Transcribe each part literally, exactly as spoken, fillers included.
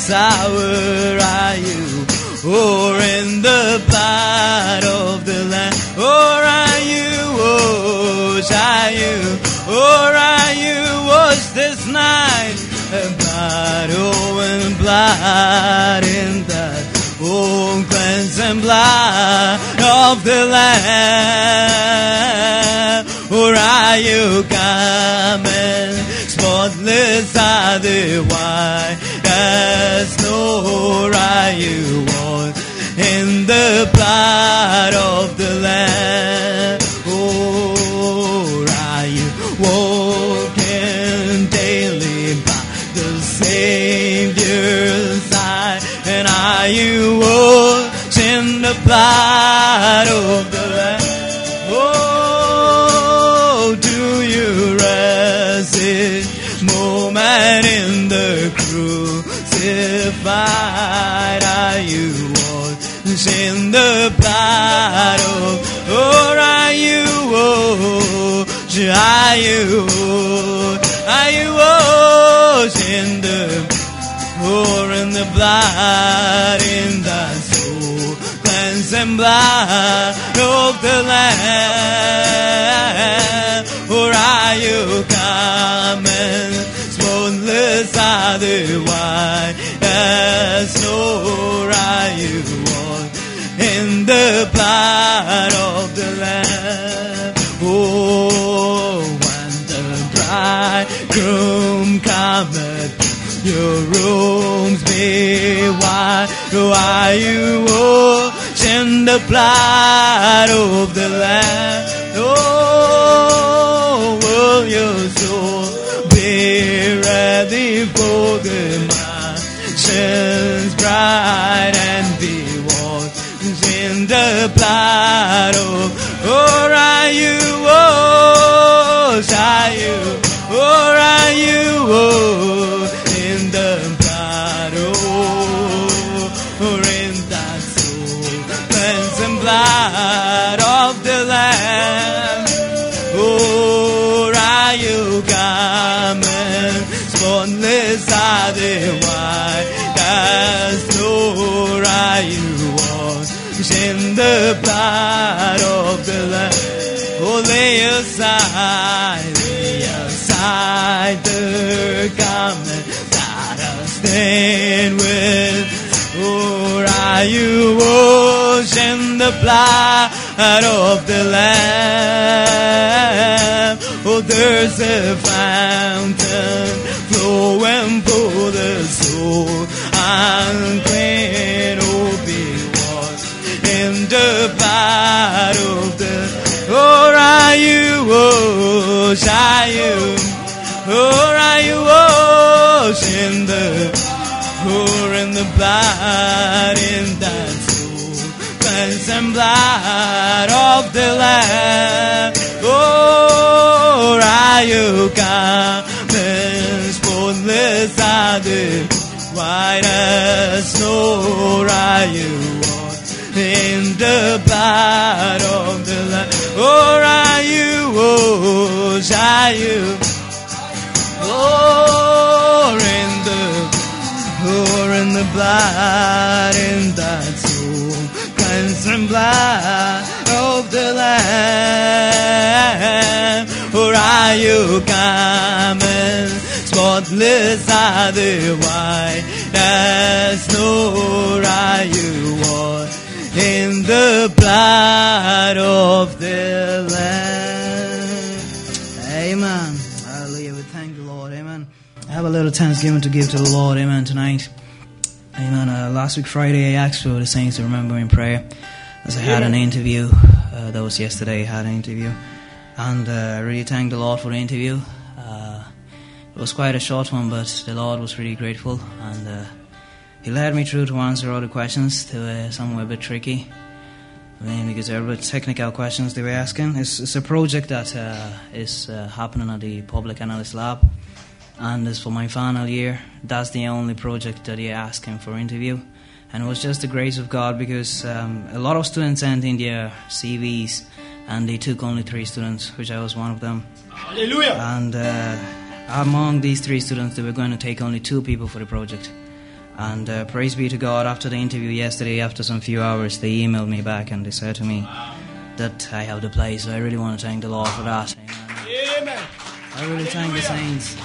this hour are you? Or in the blood of the Lamb? Or are you washed? Are you? Or are you washed this night? Blood, oh, and blood in that oh, cleansing blood of the Lamb. Or are you coming? Spotless are the white as snow. Or are you washed in the blood of the Lamb? Or are you walking daily by the Savior's side? And are you washed in the blood of the Lamb? Oh, do you rest each moment in the crucified? Are you washed in the blood of? Or are you washed? Are you washed? Are you washed in the? Or in the blood, in the soul cleansing blood of the Lamb? Or are you coming? Spotless are the white as snow. Or are you washed in the blood of the Lamb? Oh, when the bridegroom cometh, your rooms be white. Oh, are you washed in the blood of the Lamb? Oh, will your soul be ready for the mansions bright and be washed in the blood of? Or are you washed? Are you? Or are you washed in the blood, oh, or in that soul cleansing blood of the Lamb? Or are you coming? Spotless are the white as snow. Or are you washed in the blood of the Lamb? Oh, lay aside, lay aside the garment stained with. Or are you washed in the blood of the Lamb? Oh, there's a fountain flowing for the soul unclean. Oh, be washed in the blood of the. Or are you washed? Are you? Or are you washed in the? Or in the blood, in that soul cleansing blood of the Lamb? Or are you coming? Spotless are the white as snow. Or are you washed in the blood of the Lamb? Or are you washed? Are you? Or in the, or in the blood, in that soul cleansing blood of the Lamb? Or are you coming? Spotless are the white as snow. Or are you washed in the blood of the Lamb? Amen. Hallelujah. We thank the Lord. Amen. I have a little thanksgiving to give to the Lord. Amen. Tonight. Amen. Uh, last week Friday I asked for the saints to remember in prayer, as I had an interview. Uh, that was yesterday. I had an interview, and uh, I really thank the Lord for the interview. Uh, it was quite a short one, but the Lord was really grateful, and uh, He led me through to answer all the questions. To uh, some were a bit tricky. I mean, because they were a bit technical questions they were asking. It's, it's a project that uh, is uh, happening at the Public Analyst Lab, and it's for my final year. That's the only project that they're asking for interview. And it was just the grace of God, because um, a lot of students sent in their C Vs, and they took only three students, which I was one of them. Hallelujah! And uh, among these three students, they were going to take only two people for the project. And uh, praise be to God, after the interview yesterday, after some few hours, they emailed me back and they said to me that I have the place. So I really want to thank the Lord for that. Amen. Amen. I really thank the saints.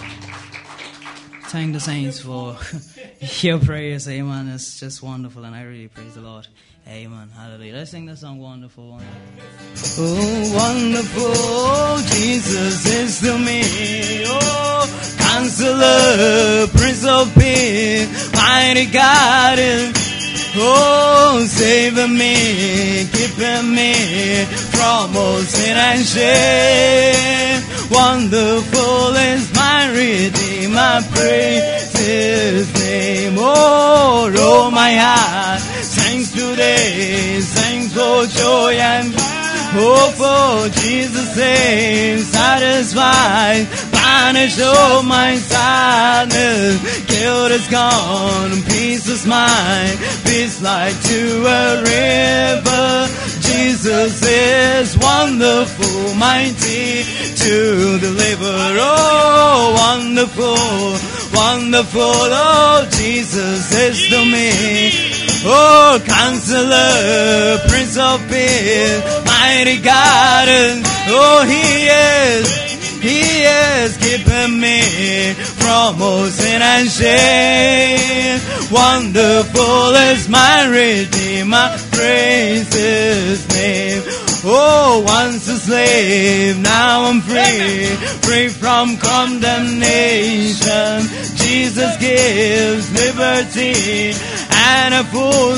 Thank the saints for your prayers. Amen. It's just wonderful, and I really praise the Lord. Amen. Hallelujah. Let's sing the song, Wonderful, Wonderful. Oh, wonderful, Jesus is to me. Oh, Counselor, Prince of Peace, mighty God is. Oh, saving me, keeping me from all sin and shame. Wonderful is my Redeemer, praise His name. Oh, roll my heart, sings today, sings for joy and hope for Jesus' name. Satisfied, banish all my sadness, guilt is gone, peace is mine, peace like to a river. Jesus is wonderful, mighty to deliver. Oh, wonderful, wonderful, oh, Jesus is to me. Oh, Counselor, Prince of Peace, mighty God, oh, He is. He is keeping me from all sin and shame. Wonderful is my Redeemer, praise His name. Oh, once a slave, now I'm free, free from condemnation. Jesus gives liberty and a full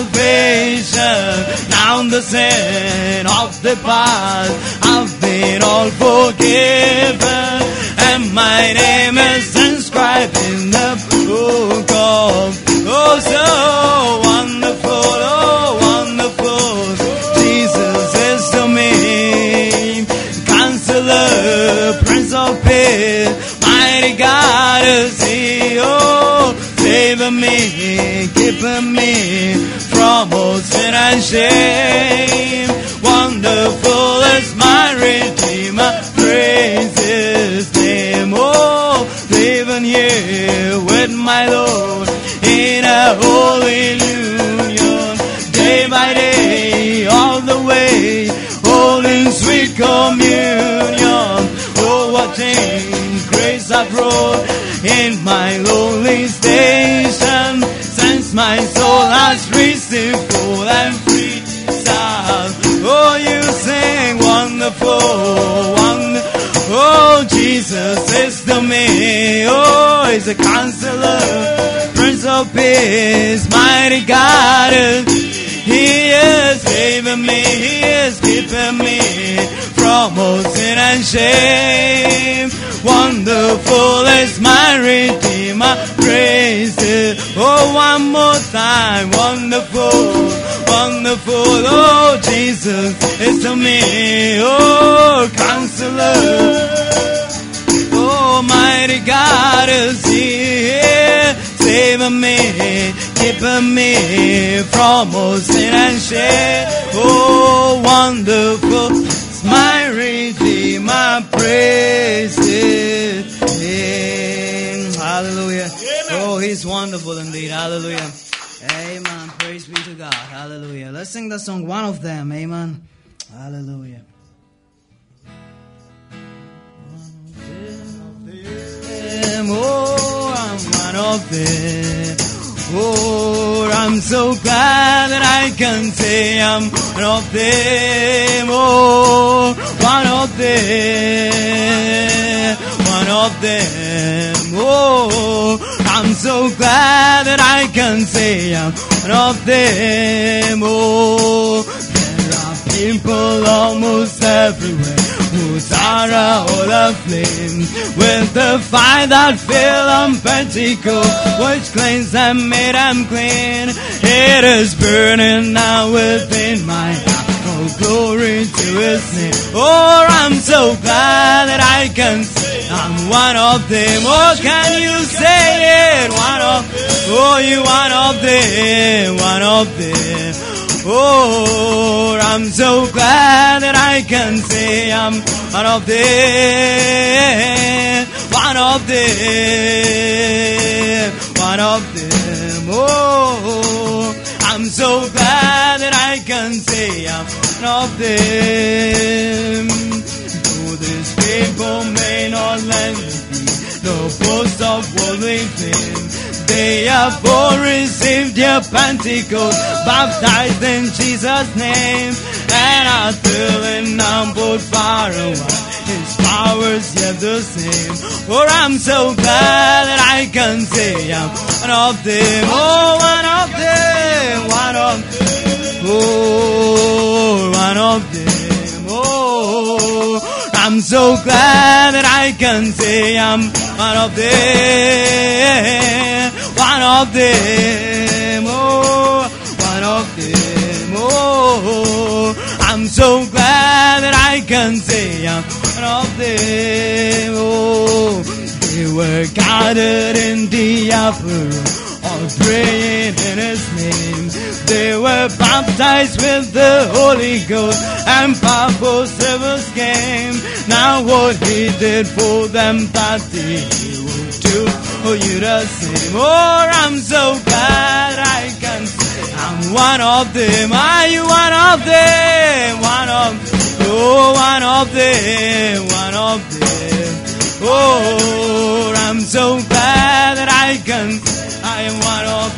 salvation. Now the sin of the past, I've been all forgiven, and my name is inscribed in the book of. Oh, so wonderful, oh, wonderful, Jesus is to me. Counselor, Prince of Peace, mighty God is He. Oh, saving me, keeping me from all sin and shame. Wonderful is my Redeemer, praise His name. Oh, living here with my Lord in a holy union, day by day, all the way, holding sweet communion. Oh, what change grace I brought in my lonely station, since my soul has received full and free salvation. Oh, you sing wonderful, wonderful. Oh, Jesus is to me. Oh, He's a Counselor, Prince of Peace, mighty God. He is saving me, He is keeping me from all sin and shame. Wonderful is my Redeemer, praise Him. Oh, one more time, wonderful, wonderful, oh, Jesus is to me. Oh, Counselor, oh, mighty God is here, saving me, keeping me from all sin and shame. Oh, wonderful is my Redeemer, praise His name. Hallelujah. Oh, He's wonderful indeed. Hallelujah. Amen. Praise be to God. Hallelujah. Let's sing the song, One of Them. Amen. Hallelujah. Oh, I'm one of them. Oh, I'm so glad that I can say I'm one of them. Oh, one of them. One of them. Oh, I'm so glad that I can say I'm one of them. Oh, there are people almost everywhere whose hearts are all aflame with the fire that fell on Pentecost, which cleansed and made them clean. It is burning now within my heart. Oh, glory to His name. Oh, I'm so glad that I can say I'm one of them. Oh, can you say it? One of, oh, you one of them, one of them. Oh, I'm so glad that I can say I'm one of them, one of them, one of them. Oh, I'm so glad that I can say I'm one of them. Though these people may not lend me the boast of worldly fame, they have all received your Pentecost, baptized in Jesus' name, and are still in humble far away. His power's yet the same. For I'm so glad that I can say I'm one of them. Oh, one of them, one of them. Oh, one of them. Oh, I'm so glad that I can say I'm one of them. One of them. Oh, one of them. Oh, I'm so glad that I can say I'm one of them. Oh, they were gathered in the upper room, all praying in His name. They were baptized with the Holy Ghost, and powerful rivers came. Now what He did for them, that He will do for you the same. Oh, I'm so glad I can say I'm one of them. Are you one of them? One of them. Oh, one of them. One of them. Oh, I'm so glad that I can say I am one of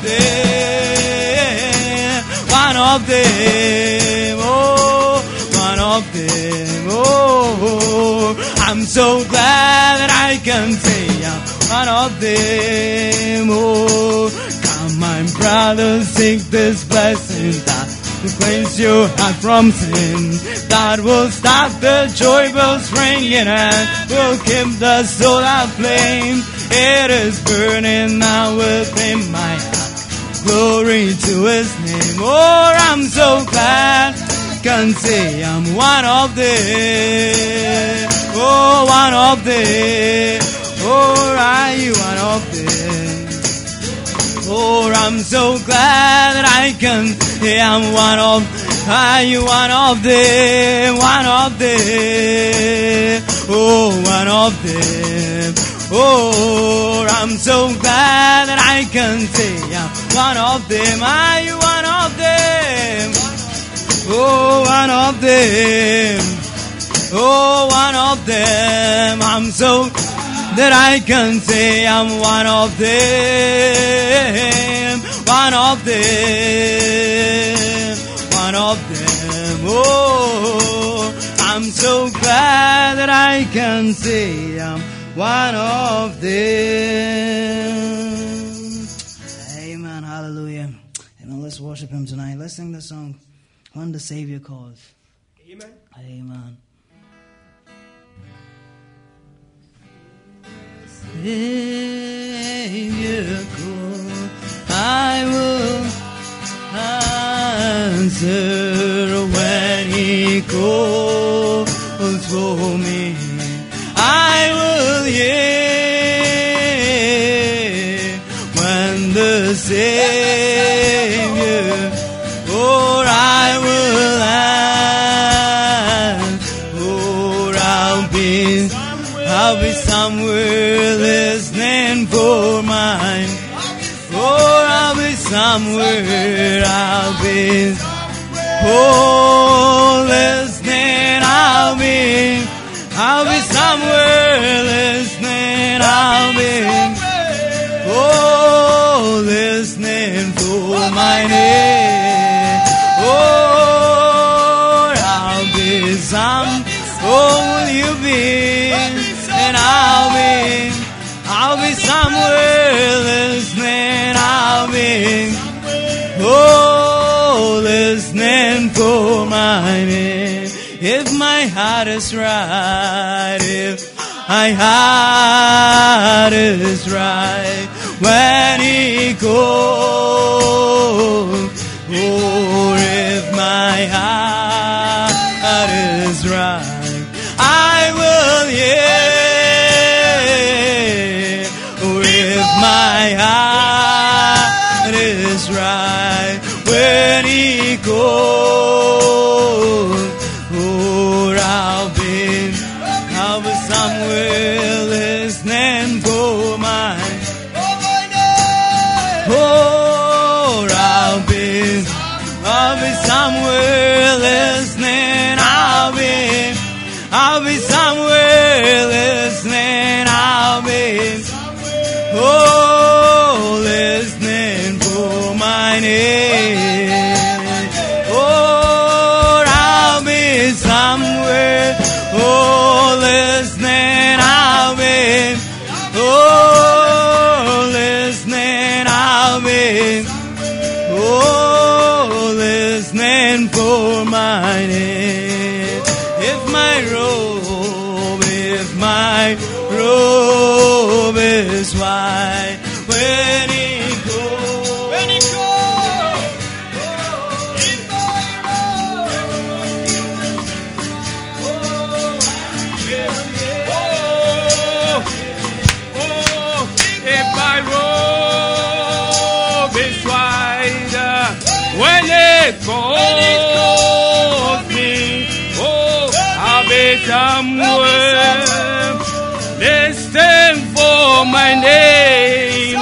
them. One of them. Oh, one of them. Oh, I'm so glad that I can say I'm one of them. Oh, come my brothers, seek this blessing that will cleanse your heart from sin, that will stop the joy bells ringing and will keep the soul aflame. It is burning now within my heart. Glory to His name. Oh, I'm so glad I can say I'm one of them. Oh, one of them. Oh, are you one of them? Oh, I'm so glad that I can say I'm one of. Are you one of them? One of them. Oh, one of them. Oh, I'm so glad that I can say I'm one of them. Are you one of them? Oh, one of them. Oh, one of them. I'm so that I can say I'm one of them. One of them. One of them. Oh, I'm so glad that I can say I'm one of them. Amen. Hallelujah. Amen. Let's worship Him tonight. Let's sing the song, When the Savior Calls. Amen. Amen. Savior call, I will answer when He calls for me. I will hear when the Savior, or I will answer, or I'll be, I'll be somewhere listening for mine. Oh, I'll be somewhere, I'll be, oh, listening, I'll be, I'll be somewhere listening, I'll be, oh, listening for my name. Oh, I'll be some, oh, will you be, and I'll be, I'll be somewhere listening, I'll be, oh, listening for my name. If my heart is right, if my heart is right, when He calls, or if my heart is right, I will hear, or if my heart is right, when He calls, or I'll be, I'll be somewhere listening for mine. Oh, listening for my name. Oh, I'll be somewhere. Oh, listening, I'll be. Oh, listening, I'll be. Oh, listening for my name. If my robe, if my robe is white, when he goes, when he goes, if my robe, oh, oh, if my robe is white, when it calls me, oh, I'll be somewhere. Listen for my name.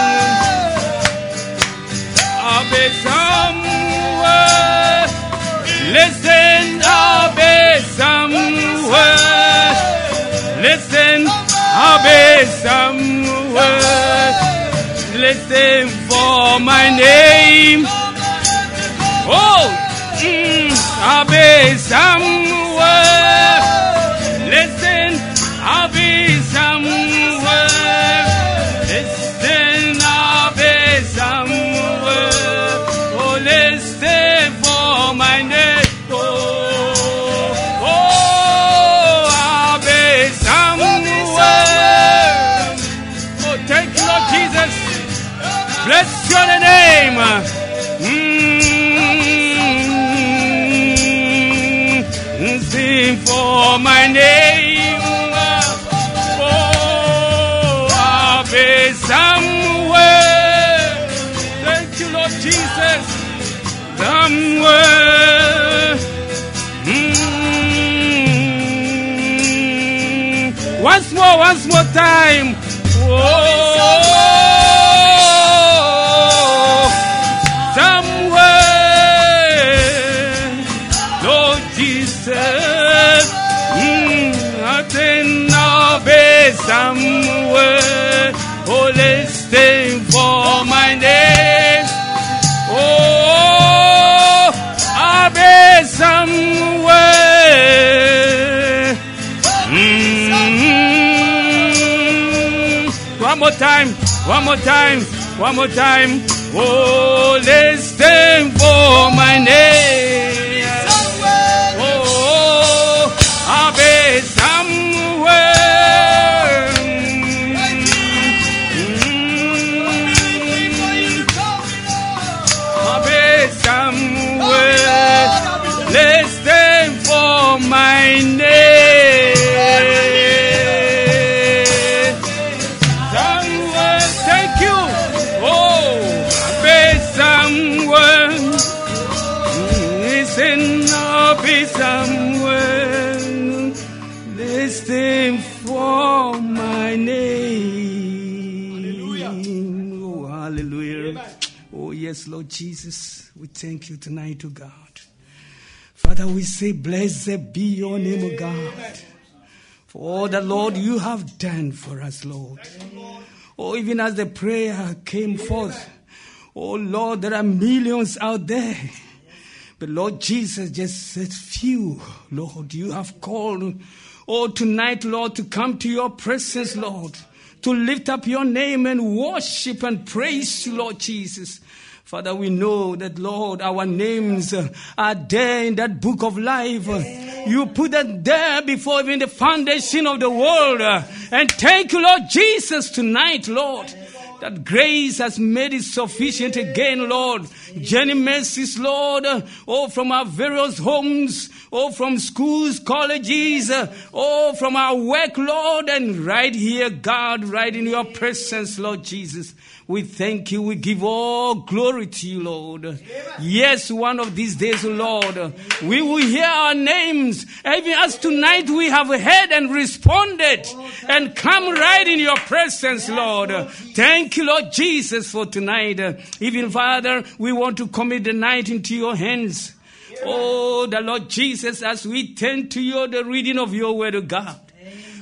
I'll be somewhere. Listen, I'll be somewhere. Listen, I'll be somewhere. Listen for my name. Oh, mm, I'll be somewhere. Listen, I'll be somewhere. Listen, I'll be somewhere. Oh, listen for my name. Oh, oh, I'll be somewhere. Oh, thank you, Lord Jesus. Bless your name. Mm, sing for my name. Oh, I'll be somewhere. Thank you, Lord Jesus. Somewhere. Mm. Once more, once more time. Oh, somewhere, Lord Jesus. Mm, I think I'll be somewhere. Oh, listen for my name. Oh, I'll be somewhere. Mm. One more time, one more time, one more time. Oh, listen for my name. Oh, I'll be somewhere. Mm. I'll be somewhere. Listen for my name. Somewhere, thank you. Oh, I'll be somewhere. Listen, I'll be somewhere. Listen for my name. Hallelujah. Oh, hallelujah. Amen. Oh, yes, Lord Jesus. We thank you tonight, oh God. Father, we say, blessed be your name, O God, for all that, Lord, you have done for us, Lord. Oh, even as the prayer came forth, oh, Lord, there are millions out there. But, Lord Jesus, just a few, Lord, you have called, oh, tonight, Lord, to come to your presence, Lord, to lift up your name and worship and praise you, Lord Jesus. Father, we know that, Lord, our names are there in that book of life. You put them there before even the foundation of the world. And thank you, Lord Jesus, tonight, Lord, that grace has made it sufficient again, Lord. Journey mercies, Lord, oh, from our various homes, oh, from schools, colleges, oh, from our work, Lord, and right here, God, right in your presence, Lord Jesus. We thank you. We give all glory to you, Lord. Amen. Yes, one of these days, Lord, we will hear our names. Even as tonight we have heard and responded and come right in your presence, Lord. Thank you, Lord Jesus, for tonight. Even, Father, we want to commit the night into your hands. Oh, the Lord Jesus, as we tend to you, the reading of your word, of God.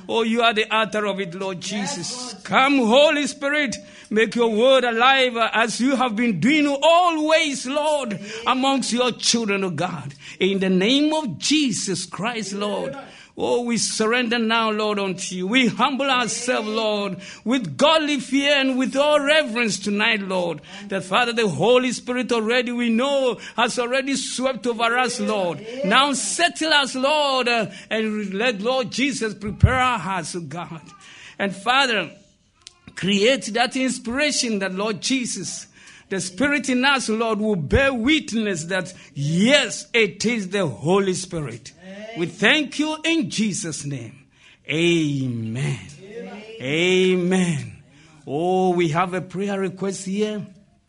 Oh, you are the author of it, Lord Jesus. Come, Holy Spirit, make your word alive as you have been doing always, Lord, amongst your children, oh God. In the name of Jesus Christ, Lord. Oh, we surrender now, Lord, unto you. We humble ourselves, Lord, with godly fear and with all reverence tonight, Lord. That, Father, the Holy Spirit already, we know, has already swept over us, Lord. Now settle us, Lord, uh, and let, Lord Jesus, prepare our hearts, oh God. And, Father, create that inspiration that, Lord Jesus, the Spirit in us, Lord, will bear witness that, yes, it is the Holy Spirit. We thank you in Jesus' name. Amen. Amen. Amen. Oh, we have a prayer request here.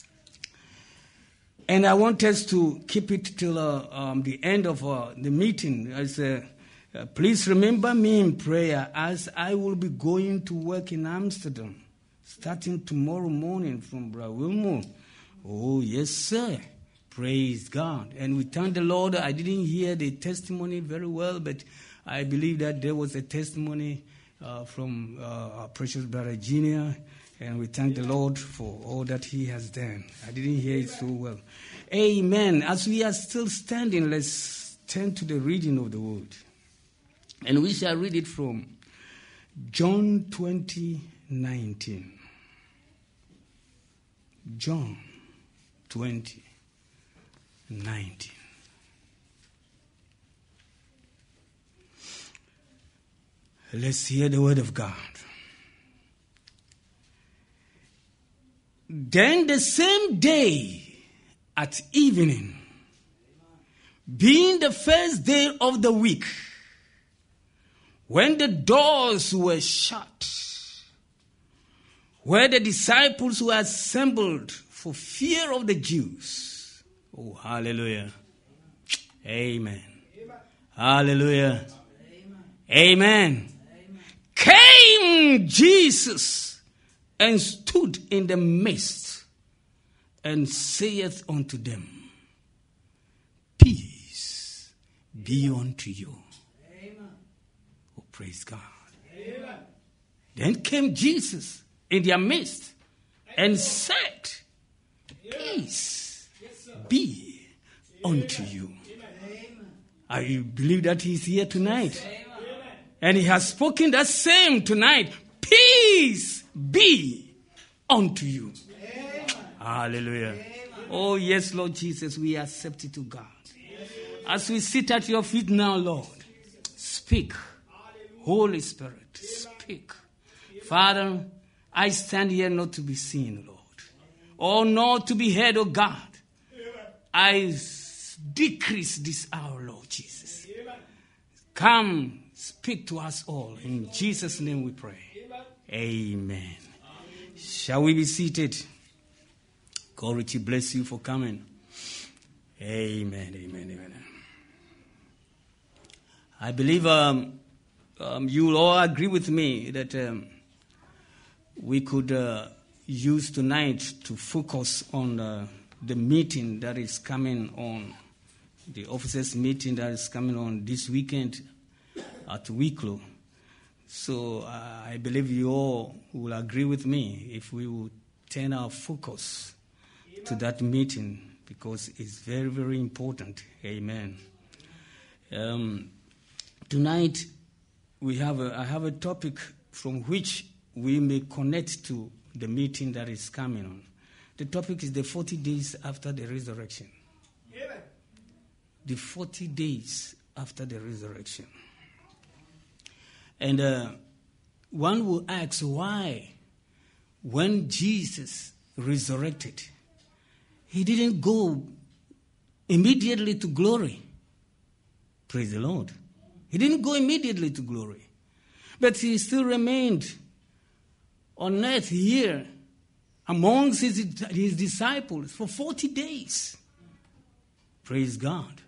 And I want us to keep it till uh, um, the end of uh, the meeting. As, uh, uh, please remember me in prayer as I will be going to work in Amsterdam, starting tomorrow morning from Brawilmo. Oh, yes, sir. Praise God. And we thank the Lord. I didn't hear the testimony very well, but I believe that there was a testimony uh, from uh, our precious brother Junior, and we thank the Lord for all that he has done. I didn't hear it so well. Amen. As we are still standing, let's turn to the reading of the word. And we shall read it from John twenty nineteen. John twenty nineteen. Let's hear the word of God. Then the same day at evening, being the first day of the week, when the doors were shut, where the disciples were assembled for fear of the Jews. Oh, hallelujah. Amen. Amen. Hallelujah. Amen. Amen. Amen. Came Jesus and stood in the midst and saith unto them, Peace be unto you. Amen. Oh, praise God. Amen. Then came Jesus in their midst and said, Peace be unto you. I believe that he's here tonight. And he has spoken that same tonight. Peace be unto you. Hallelujah. Oh, yes, Lord Jesus, we accept it to God. As we sit at your feet now, Lord, speak. Holy Spirit, speak. Father, I stand here not to be seen, Lord, or not to be heard, oh God. I decrease this hour, Lord Jesus. Come, speak to us all. In Jesus' name we pray. Amen. Shall we be seated? God richly bless you for coming. Amen, amen, amen. I believe um, um, you will all agree with me that um, we could uh, use tonight to focus on uh, the meeting that is coming on, the officers' meeting that is coming on this weekend at Wicklow. So uh, I believe you all will agree with me if we will turn our focus to that meeting, because it's very, very important. Amen. Um, tonight we have a, I have a topic from which we may connect to the meeting that is coming on. The topic is the forty days after the resurrection. Amen. The forty days after the resurrection. And uh, one will ask why, when Jesus resurrected, he didn't go immediately to glory. Praise the Lord. He didn't go immediately to glory. But he still remained on earth here amongst his, his disciples for forty days. Praise God.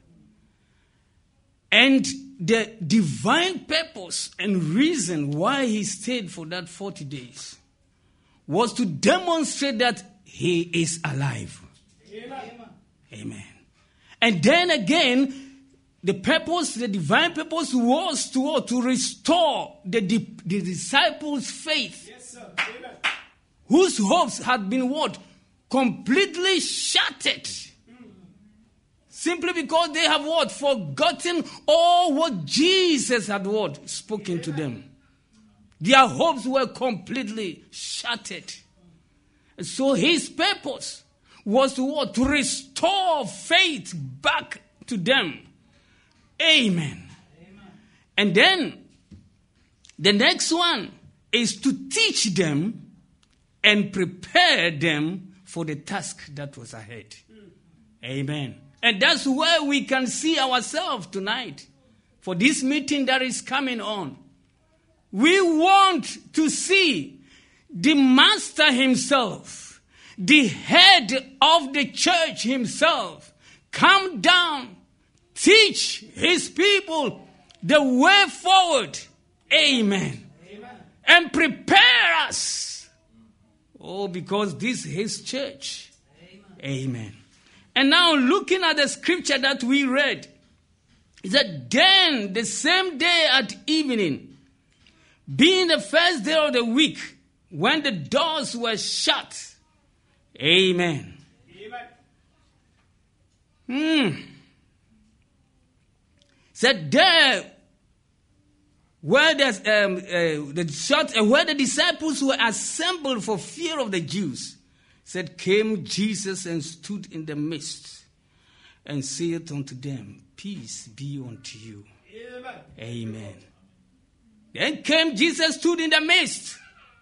And the divine purpose and reason why he stayed for that forty days was to demonstrate that he is alive. Amen. Amen. And then again, the purpose, the divine purpose was to, to restore the, the disciples' faith. Yes, sir. Amen. Whose hopes had been what? Completely shattered. Simply because they have what? Forgotten all what Jesus had what? Spoken Amen. To them. Their hopes were completely shattered. And so his purpose was to what? To restore faith back to them. Amen. Amen. And then the next one is to teach them and prepare them for the task that was ahead. Mm. Amen. And that's where we can see ourselves tonight for this meeting that is coming on. We want to see the master himself, the head of the church himself, come down, teach his people the way forward. Amen. Amen. And prepare us. Oh, because this is his church. Amen. Amen. And now looking at the scripture that we read, is that then the same day at evening, being the first day of the week, when the doors were shut. Amen. Amen. Hmm. Said there, where the, um, uh, the shut, uh, where the disciples were assembled for fear of the Jews, said, came Jesus and stood in the midst and said unto them, peace be unto you. Amen. Amen. Then came Jesus, stood in the midst.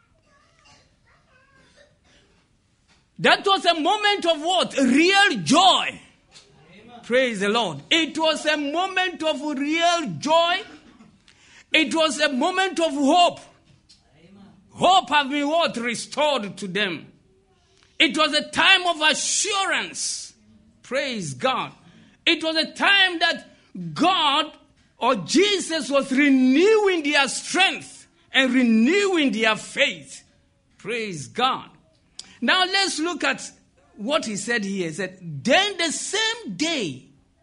That was a moment of what? Real joy. Amen. Praise the Lord. It was a moment of real joy. It was a moment of hope. Amen. Hope have been what? Restored to them. It was a time of assurance. Praise God. It was a time that God or Jesus was renewing their strength and renewing their faith. Praise God. Now let's look at what he said here. He said, then the same day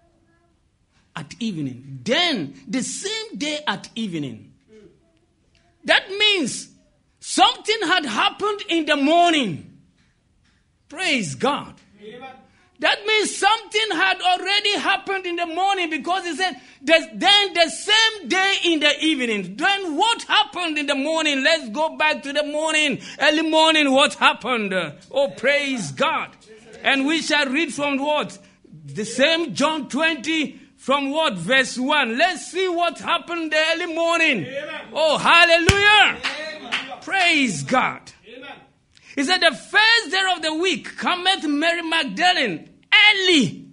at evening. Then the same day at evening. That means something had happened in the morning. Praise God. Amen. That means something had already happened in the morning, because he said, then the same day in the evening. Then what happened in the morning? Let's go back to the morning. Early morning, what happened? Oh, praise God. And we shall read from what? The same John twenty, from what? Verse one. Let's see what happened the early morning. Amen. Oh, hallelujah. Amen. Praise God. Amen. He said, the first day of the week cometh Mary Magdalene early,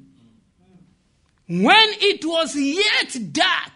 when it was yet dark,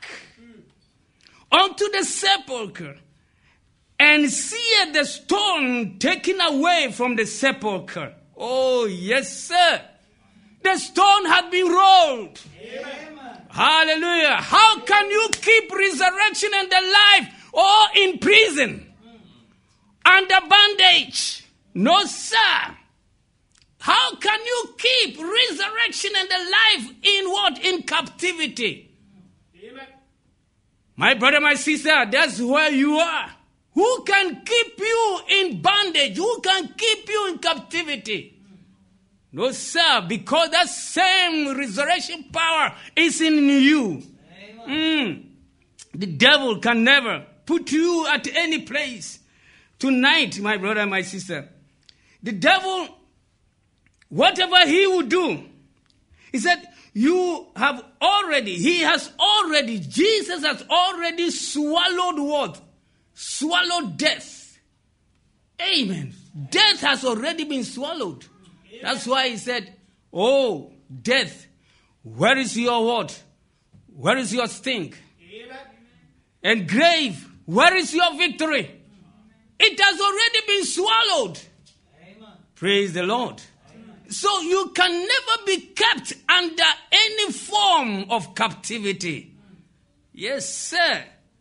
unto the sepulchre, and seeth the stone taken away from the sepulchre. Oh, yes, sir. The stone had been rolled. Amen. Hallelujah. How can you keep resurrection and the life or in prison, under bondage? No, sir. How can you keep resurrection and the life in what? In captivity. Amen. My brother, my sister, that's where you are. Who can keep you in bondage? Who can keep you in captivity? No, sir, because that same resurrection power is in you. Mm. The devil can never put you at any place. Tonight, my brother, my sister, the devil, whatever he would do, he said, you have already, he has already, Jesus has already swallowed what? Swallowed death. Amen. Death has already been swallowed. Amen. That's why he said, oh, death, where is your what? Where is your sting? Amen. And grave, where is your victory? It has already been swallowed. Amen. Praise the Lord. Amen. So you can never be kept under any form of captivity. Yes, sir.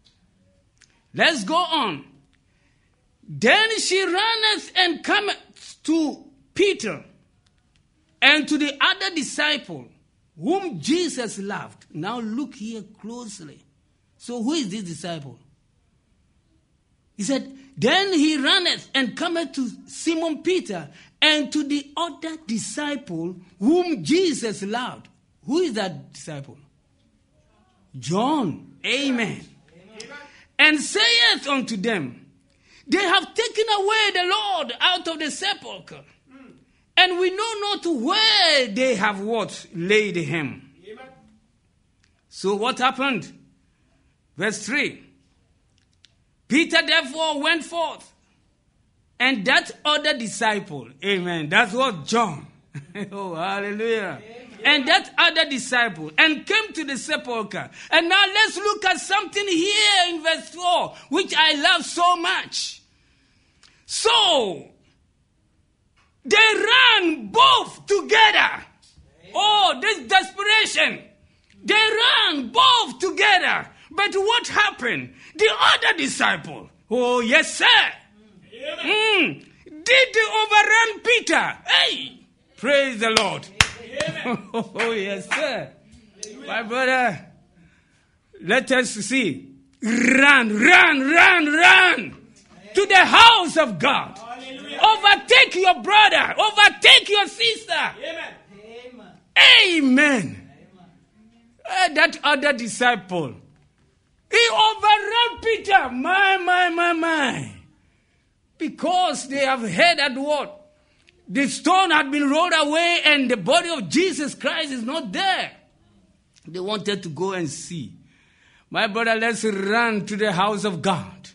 Let's go on. Then she runneth and cometh to Peter and to the other disciple, whom Jesus loved. Now look here closely. So who is this disciple? He said, then he runneth and cometh to Simon Peter and to the other disciple whom Jesus loved. Who is that disciple? John. Amen. Amen. And saith unto them, they have taken away the Lord out of the sepulchre, mm. and we know not where they have what? Laid him. Amen. So what happened? Verse three. Peter therefore went forth, and that other disciple, amen, that's what John, oh hallelujah, amen. And that other disciple, and came to the sepulchre. And now let's look at something here in verse four, which I love so much. So, they ran both together. Amen. Oh, this desperation. They ran both together. But what happened? The other disciple, oh yes sir, mm, did overrun Peter. Hey, praise the Lord. Oh yes sir. My brother, let us see. Run, run, run, run to the house of God. Overtake your brother. Overtake your sister. Amen. Amen. Uh, that other disciple, he overran Peter. My, my, my, my. Because they have heard that what? The stone had been rolled away and the body of Jesus Christ is not there. They wanted to go and see. My brother, let's run to the house of God.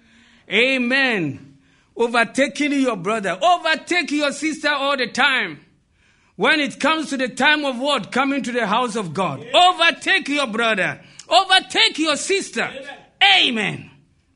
Amen. Overtaking your brother. Overtake your sister all the time. When it comes to the time of what? Coming to the house of God. Yeah. Overtake your brother. Overtake your sister. Amen. Amen.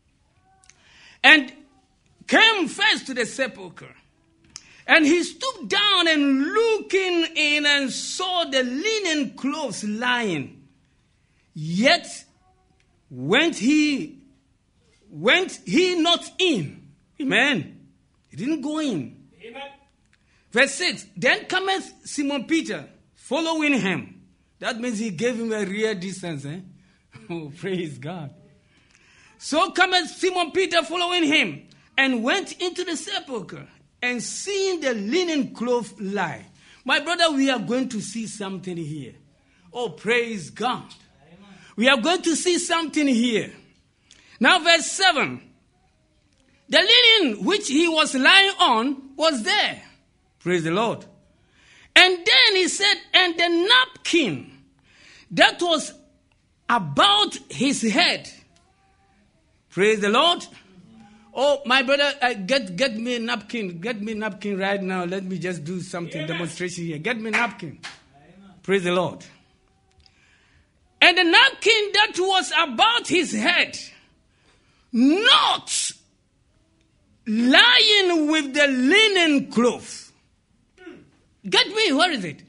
And came first to the sepulchre. And he stooped down and looking in and saw the linen clothes lying. Yet went he, went he not in. Amen. He didn't go in. Amen. Verse six. Then cometh Simon Peter, following him. That means he gave him a real distance. Eh? Oh, praise God. So cometh Simon Peter, following him, and went into the sepulchre. And seeing the linen cloth lie. My brother, we are going to see something here. Oh, praise God. Amen. We are going to see something here. Now, verse seven. The linen which he was lying on was there. Praise the Lord. And then he said, and the napkin that was about his head. Praise the Lord. Oh, my brother, uh, get get me a napkin. Get me a napkin right now. Let me just do something, Amen. Demonstration here. Get me a napkin. Amen. Praise the Lord. And the napkin that was about his head, not lying with the linen cloth. Get me, where is it?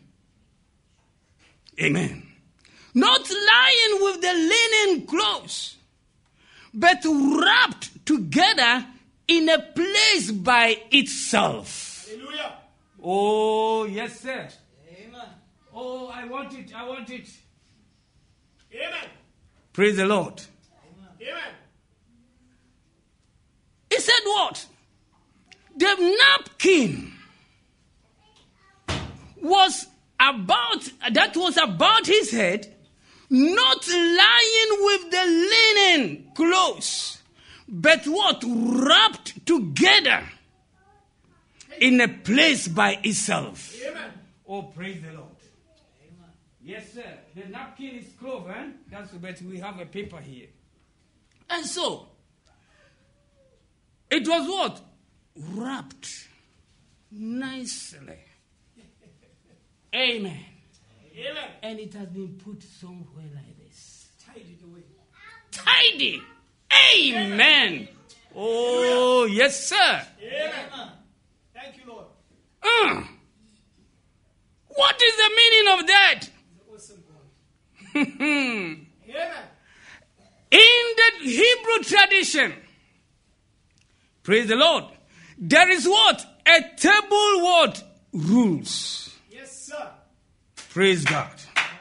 Amen. Not lying with the linen clothes, but wrapped together in a place by itself. Hallelujah. Oh, yes, sir. Amen. Oh, I want it. I want it. Amen. Praise the Lord. Amen. He said what? The napkin was about, that was about his head, not lying with the linen clothes, but what? Wrapped together in a place by itself. Amen. Oh, praise the Lord. Amen. Yes, sir. The napkin is cloth, eh? That's but we have a paper here. And so, it was what? Wrapped nicely. Amen. Amen. And it has been put somewhere like this. Tidied away. Tidy. Amen. Amen. Oh, yes, sir. Amen. Thank you, Lord. Uh, what is the meaning of that? Awesome God. Amen. In the Hebrew tradition, praise the Lord, there is what? A table what? Rules. Yes, sir. Praise God.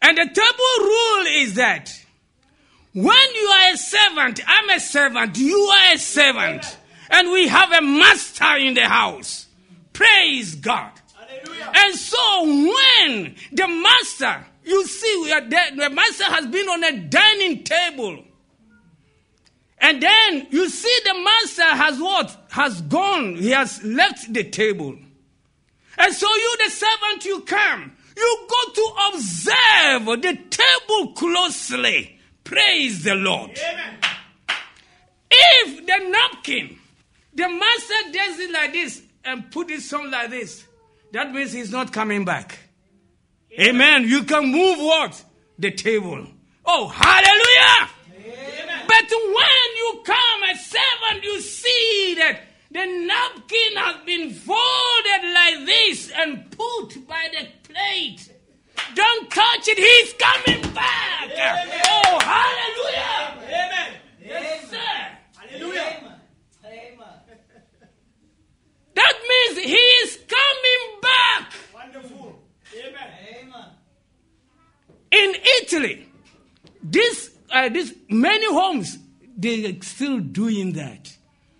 And the table rule is that when you are a servant, I'm a servant, you are a servant, and we have a master in the house. Praise God. Hallelujah. And so when the master, you see, we are there, the master has been on a dining table. And then you see the master has what? Has gone. He has left the table. And so you, the servant, you come. You go to observe the table closely. Praise the Lord. Amen. If the napkin, the master does it like this and put it something like this, that means he's not coming back. Amen. Amen. You can move what? The table. Oh, hallelujah. Amen. But when you come as servant, you see that the napkin has been folded like this and put by the plate. Don't touch it. He's coming back. Amen. Oh, hallelujah. Amen. Yes, sir. Hallelujah. Amen. That means he is coming back. Wonderful. Amen. In Italy, this, uh, this many homes, they are still doing that.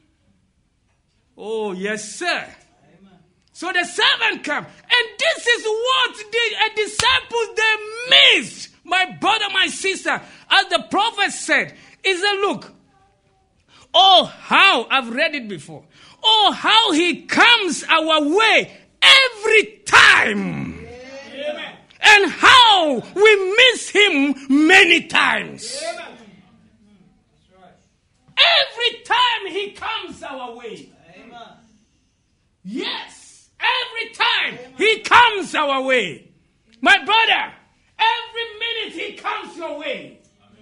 Oh, yes, sir. So the servant come, and this is what the uh, disciples, they missed. My brother, my sister, as the prophet said, he said, look, oh, how, I've read it before, oh, how he comes our way every time. Amen. And how we miss him many times. Amen. Every time he comes our way. Amen. Yes. Every time he comes our way. My brother, every minute he comes your way.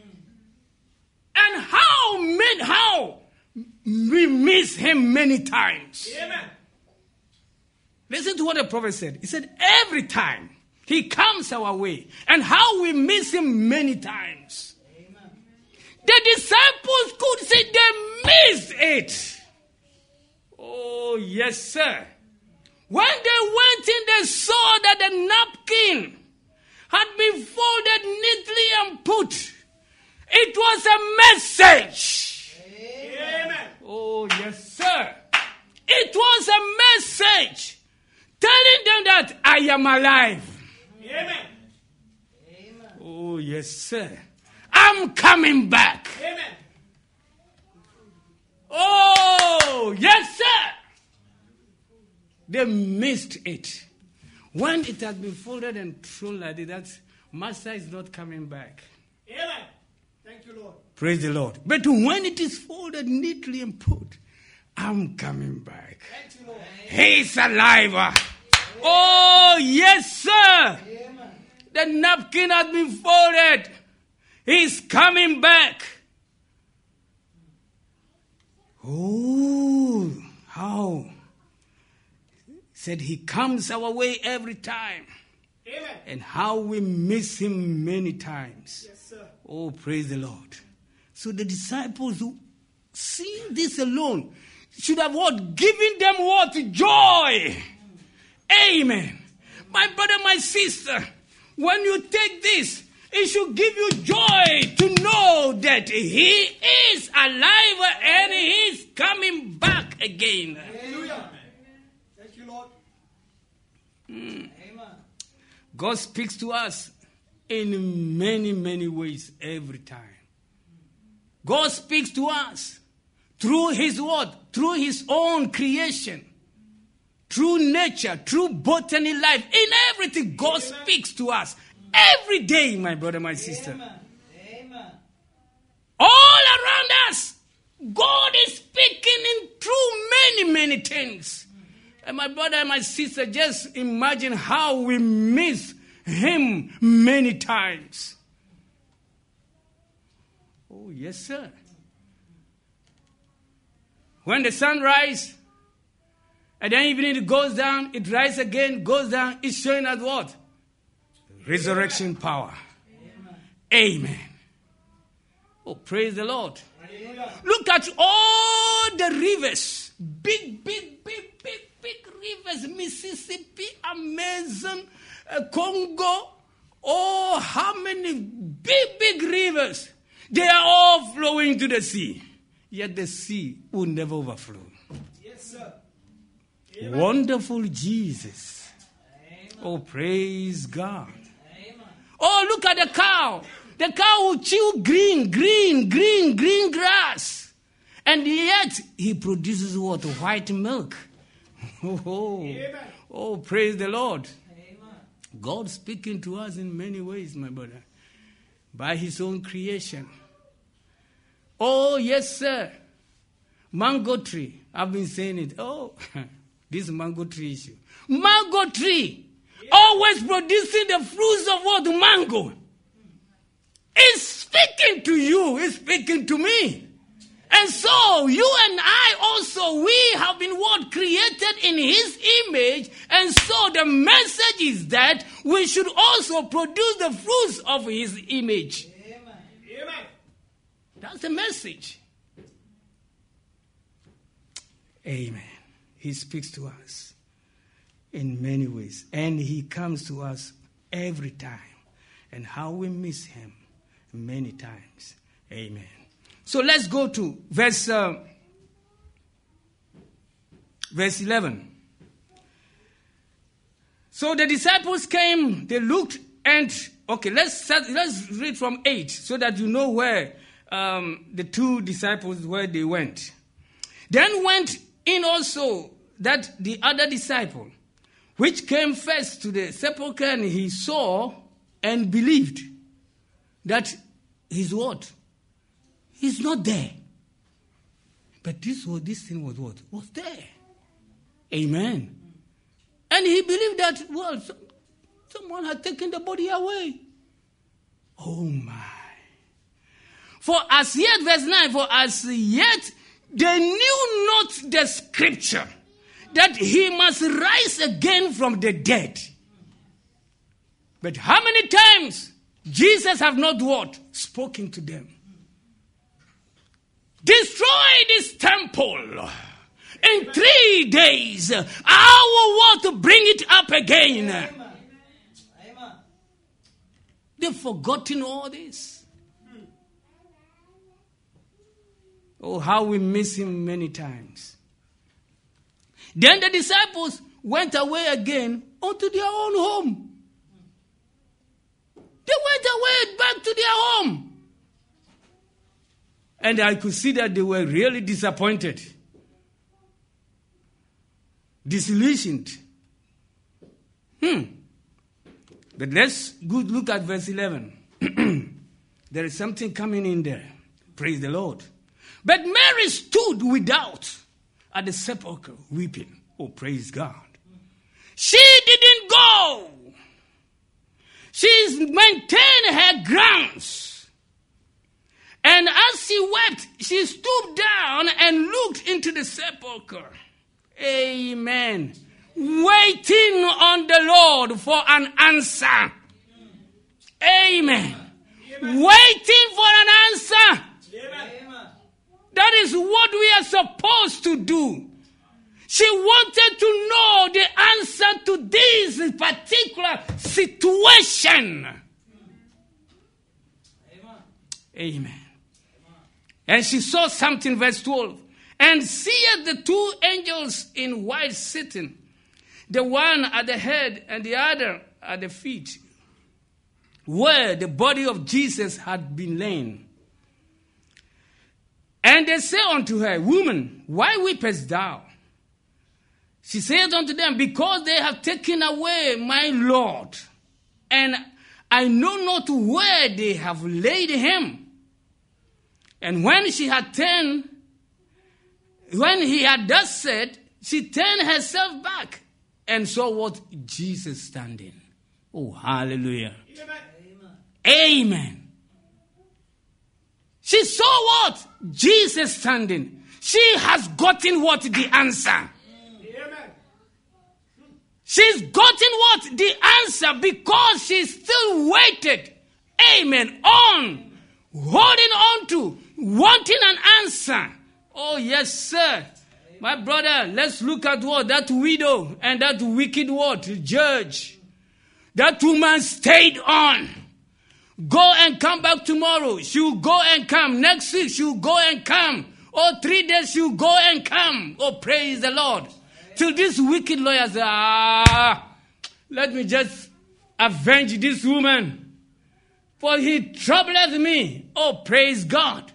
And how many, how we miss him many times. Amen. Listen to what the prophet said. He said, every time he comes our way. And how we miss him many times. Amen. The disciples could say they missed it. Oh, yes, sir. When they went in, they saw that the napkin had been folded neatly and put. It was a message. Amen. Oh, yes, sir. It was a message telling them that I am alive. Amen. Oh, yes, sir. I'm coming back. Amen. Oh, yes, sir. They missed it. When it has been folded and thrown like that, master is not coming back. Amen. Thank you, Lord. Praise the Lord. But when it is folded neatly and put, I'm coming back. Thank you, Lord. He's alive. Amen. Oh, yes, sir. Amen. The napkin has been folded. He's coming back. Oh, how? Said he comes our way every time. Amen. And how we miss him many times. Yes, sir. Oh, praise the Lord. So the disciples who see this alone should have what? Given them what? Joy. Amen. My brother, my sister, when you take this, it should give you joy to know that he is alive and he is coming back again. Hallelujah. Thank you, Lord. Mm. Amen. God speaks to us in many, many ways every time. God speaks to us through his word, through his own creation, through nature, through botany life. In everything, God Amen. Speaks to us. Every day, my brother, my sister. Amen. Amen. All around us, God is speaking in through many, many things. And my brother and my sister, just imagine how we miss him many times. Oh, yes, sir. When the sun rises, and then evening it goes down, it rises again, goes down, it's showing us what? Resurrection power. Amen. Amen. Oh, praise the Lord. Amen. Look at all the rivers. Big, big, big, big, big rivers. Mississippi, Amazon, uh, Congo. Oh, how many big, big rivers. They are all flowing to the sea. Yet the sea will never overflow. Yes, sir. Amen. Wonderful Jesus. Amen. Oh, praise God. Amen. Oh, look at the cow. The cow will chew green, green, green, green grass. And yet, he produces what? White milk. Oh, Amen. Oh, praise the Lord. Amen. God speaking to us in many ways, my brother. By his own creation. Oh, yes, sir. Mango tree. I've been saying it. Oh, this mango tree issue. Mango tree. Yeah. Always producing the fruits of what? Mango. It's speaking to you. It's speaking to me. And so, you and I also, we have been what? Created in his image. And so, the message is that we should also produce the fruits of his image. Amen. Amen. That's the message. Amen. He speaks to us in many ways. And he comes to us every time. And how we miss him many times. Amen. So let's go to verse uh, verse eleven. So the disciples came, they looked, and okay, let's start, let's read from eight so that you know where um, the two disciples where they went. Then went in also that the other disciple, which came first to the sepulchre, and he saw and believed that his what? He's not there. But this was this thing was what? Was there. Amen. And he believed that, well, some, someone had taken the body away. Oh my. For as yet, verse nine, for as yet they knew not the scripture, that he must rise again from the dead. But how many times Jesus have not what? Spoken to them. Destroy this temple. In three days, I will want to bring it up again. Amen. Amen. They've forgotten all this. Oh, how we miss him many times. Then the disciples went away again unto their own home. They went away back to their home. And I could see that they were really disappointed. Disillusioned. Hmm. But let's good look at verse eleven. There is something coming in there. Praise the Lord. But Mary stood without at the sepulchre weeping. Oh, praise God. She didn't go. She's maintained her grounds. And as she wept, she stooped down and looked into the sepulchre. Amen. Waiting on the Lord for an answer. Amen. Amen. Waiting for an answer. Amen. That is what we are supposed to do. She wanted to know the answer to this particular situation. Amen. Amen. And she saw something, verse twelve. And seeth the two angels in white sitting, the one at the head and the other at the feet, where the body of Jesus had been lain. And they say unto her, Woman, why weepest thou? She said unto them, Because they have taken away my Lord, and I know not where they have laid him. And when she had turned, when he had thus said, she turned herself back and saw what? Jesus standing. Oh, hallelujah. Amen. Amen. She saw what? Jesus standing. She has gotten what? The answer. Amen. She's gotten what? The answer because she still waited. Amen. On. Holding on to. Wanting an answer. Oh, yes, sir. My brother, let's look at what? That widow and that wicked what? Judge. That woman stayed on. Go and come back tomorrow. She'll go and come. Next week, she'll go and come. Oh, three days, she'll go and come. Oh, praise the Lord. Till this wicked lawyer said, ah, let me just avenge this woman. For he troubleth me. Oh, praise God.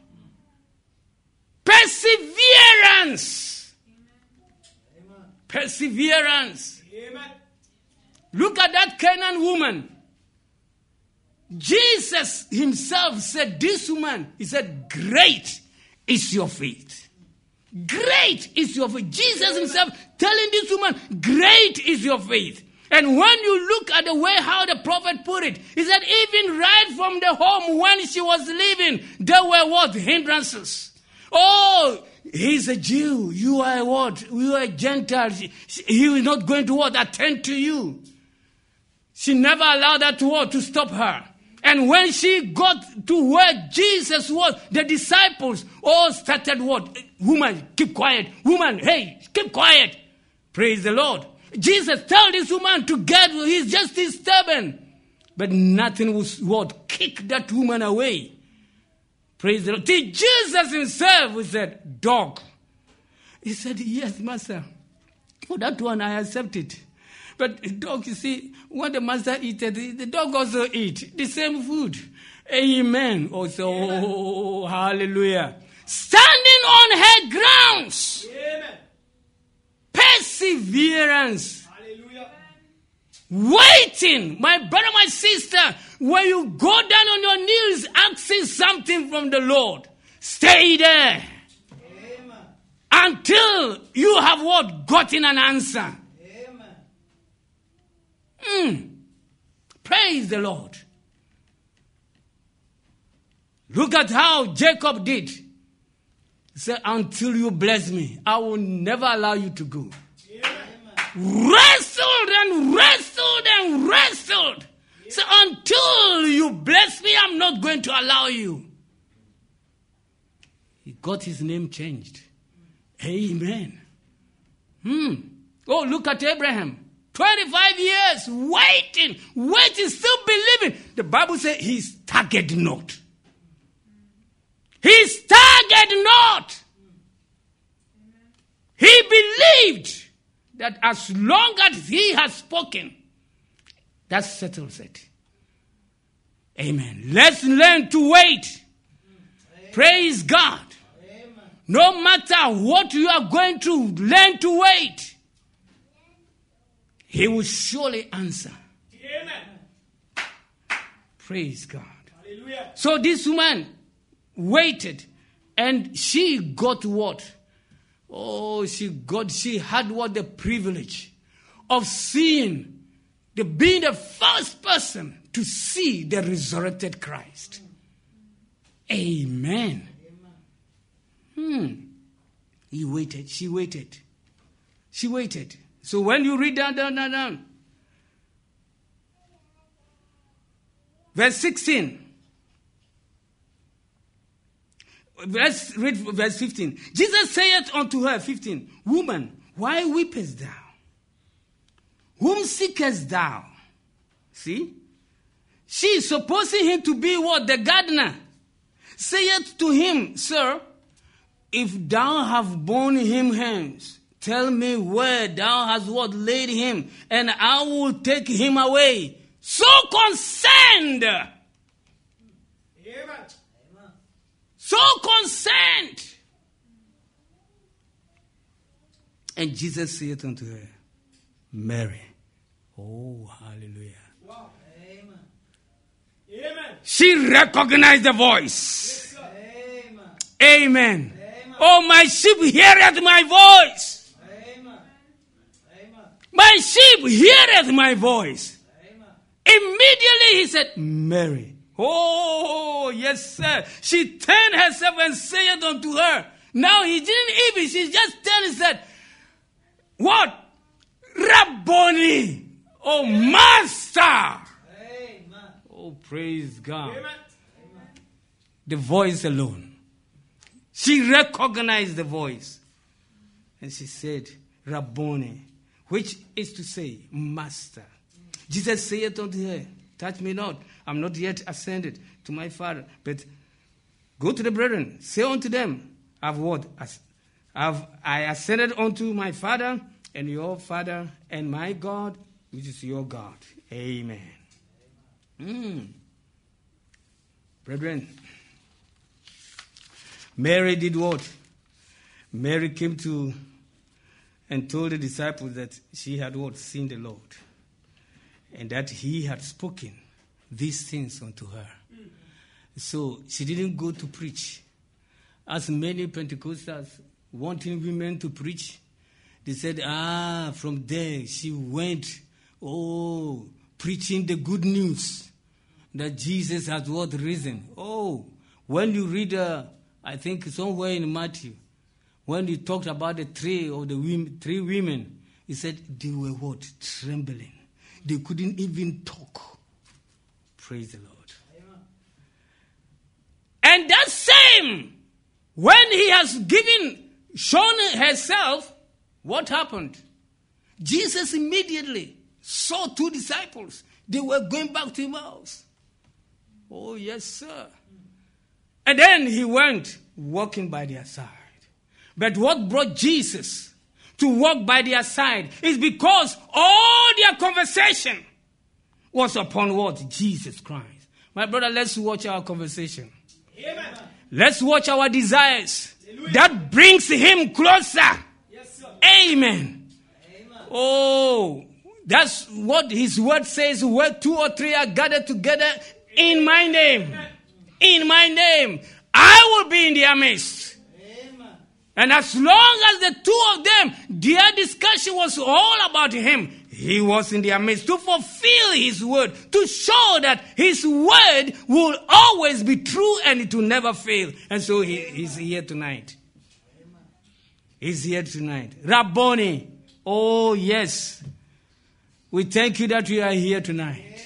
Perseverance. Amen. Perseverance. Amen. Look at that Canaan woman. Jesus himself said, this woman, he said, great is your faith. Great is your faith. Jesus himself telling this woman, great is your faith. And when you look at the way how the prophet put it, he said, even right from the home when she was leaving, there were what? Hindrances. Oh, he's a Jew. You are a what? You are a Gentile. He is not going to what? Attend to you. She never allowed that to what? To stop her. And when she got to where Jesus was, the disciples all started what? Woman, keep quiet. Woman, hey, keep quiet. Praise the Lord. Jesus told this woman to get, he's just stubborn. But nothing was what? Kick that woman away. Praise the Lord. Till Jesus himself said, dog. He said, yes, master. For that one I accept it. But the dog, you see, when the master eats it, the dog also eat the same food. Amen. Also, oh, hallelujah. Standing on her grounds. Amen. Perseverance. Hallelujah. Waiting. My brother, my sister, when you go down on your knees asking something from the Lord, stay there. Amen. Until you have what? Gotten an answer. Mm. Praise the Lord. Look at how Jacob did. He said, until you bless me, I will never allow you to go. Amen. Wrestled and wrestled and wrestled. Yeah. So until you bless me, I'm not going to allow you. He got his name changed. Amen. Hmm. Oh, look at Abraham. twenty-five years waiting, waiting, still believing. The Bible says he staggered not. He staggered not. He believed that as long as he has spoken, that settles it. Amen. Let's learn to wait. Amen. Praise God. Amen. No matter what you are going through, learn to wait. He will surely answer. Amen. Praise God. Hallelujah. So this woman waited, and she got what? Oh, she got, she had what? The privilege of seeing, the being the first person to see the resurrected Christ. Amen. Hmm. He waited. She waited. She waited. So when you read down, down, down, down, verse sixteen. Let's read verse fifteen. Jesus saith unto her, fifteen, woman, why weepest thou? Whom seekest thou? See? She is supposing him to be what? The gardener. Saith to him, sir, if thou have borne him hence, tell me where thou hast what laid him, and I will take him away. So concerned. Amen. So concerned. And Jesus saith unto her, Mary. Oh, hallelujah. Wow. Amen. Amen. She recognized the voice. Yes, Amen. Amen. Amen. Oh, my sheep heareth my voice. Amen. Amen. My sheep heareth my voice. Amen. Immediately he said, Mary. Oh, yes, sir. She turned herself and said unto her. Now he didn't even, she just turned and said, what? Rabboni. Oh, Amen. Master. Amen. Oh, praise God. Amen. The voice alone. She recognized the voice. And she said, Rabboni, which is to say, Master. Jesus saith unto her, touch me not, I'm not yet ascended to my Father, but go to the brethren, say unto them, I've what? I've, I ascended unto my Father and your Father and my God, which is your God. Amen. Mm. Brethren, Mary did what? Mary came to and told the disciples that she had what? Seen the Lord. And that he had spoken these things unto her. So she didn't go to preach. As many Pentecostals wanting women to preach, they said, ah, from there she went, oh, preaching the good news that Jesus has what risen. Oh, when you read, uh, I think somewhere in Matthew, when he talked about the three of the women, three women, he said they were what? Trembling. They couldn't even talk. Praise the Lord. Amen. And that same, when he has given, shown herself, what happened? Jesus immediately saw two disciples. They were going back to Emmaus. Oh, yes, sir. And then he went walking by their side. But what brought Jesus to walk by their side is because all their conversation was upon what? Jesus Christ. My brother, let's watch our conversation. Amen. Let's watch our desires. Hallelujah. That brings him closer. Yes, sir. Amen. Amen. Oh, that's what his word says. Where two or three are gathered together in my name. Amen. In my name, I will be in their midst. And as long as the two of them, their discussion was all about him, he was in their midst to fulfill his word, to show that his word will always be true and it will never fail. And so he, he's here tonight. He's here tonight. Rabboni, oh yes. We thank you that you are here tonight.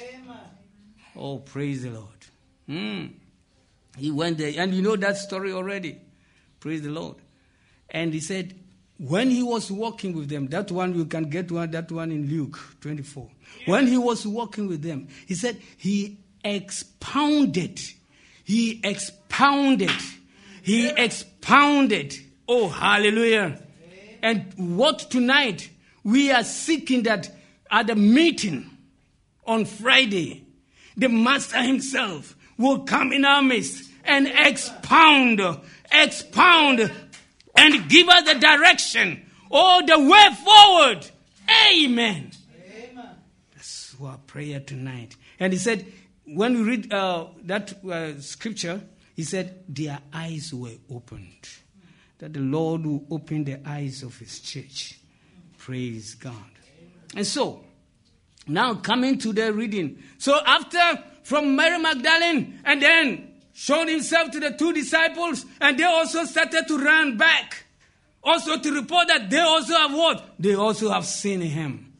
Oh, praise the Lord. Mm. He went there, and you know that story already. Praise the Lord. And he said, when he was walking with them, that one, you can get one, that one in Luke twenty-four. Yeah. When he was walking with them, he said, he expounded, he expounded, he yeah. expounded. Oh, hallelujah. Yeah. And what tonight, we are seeking that at the meeting on Friday, the Master himself will come in our midst and expound, expound, and give us the direction or the way forward. Amen. Amen. That's our prayer tonight. And he said, when we read uh, that uh, scripture, he said, their eyes were opened. That the Lord will open the eyes of his church. Praise God. And so, now coming to the reading. So after, from Mary Magdalene, and then showed himself to the two disciples, and they also started to run back. Also to report that they also have what? They also have seen him.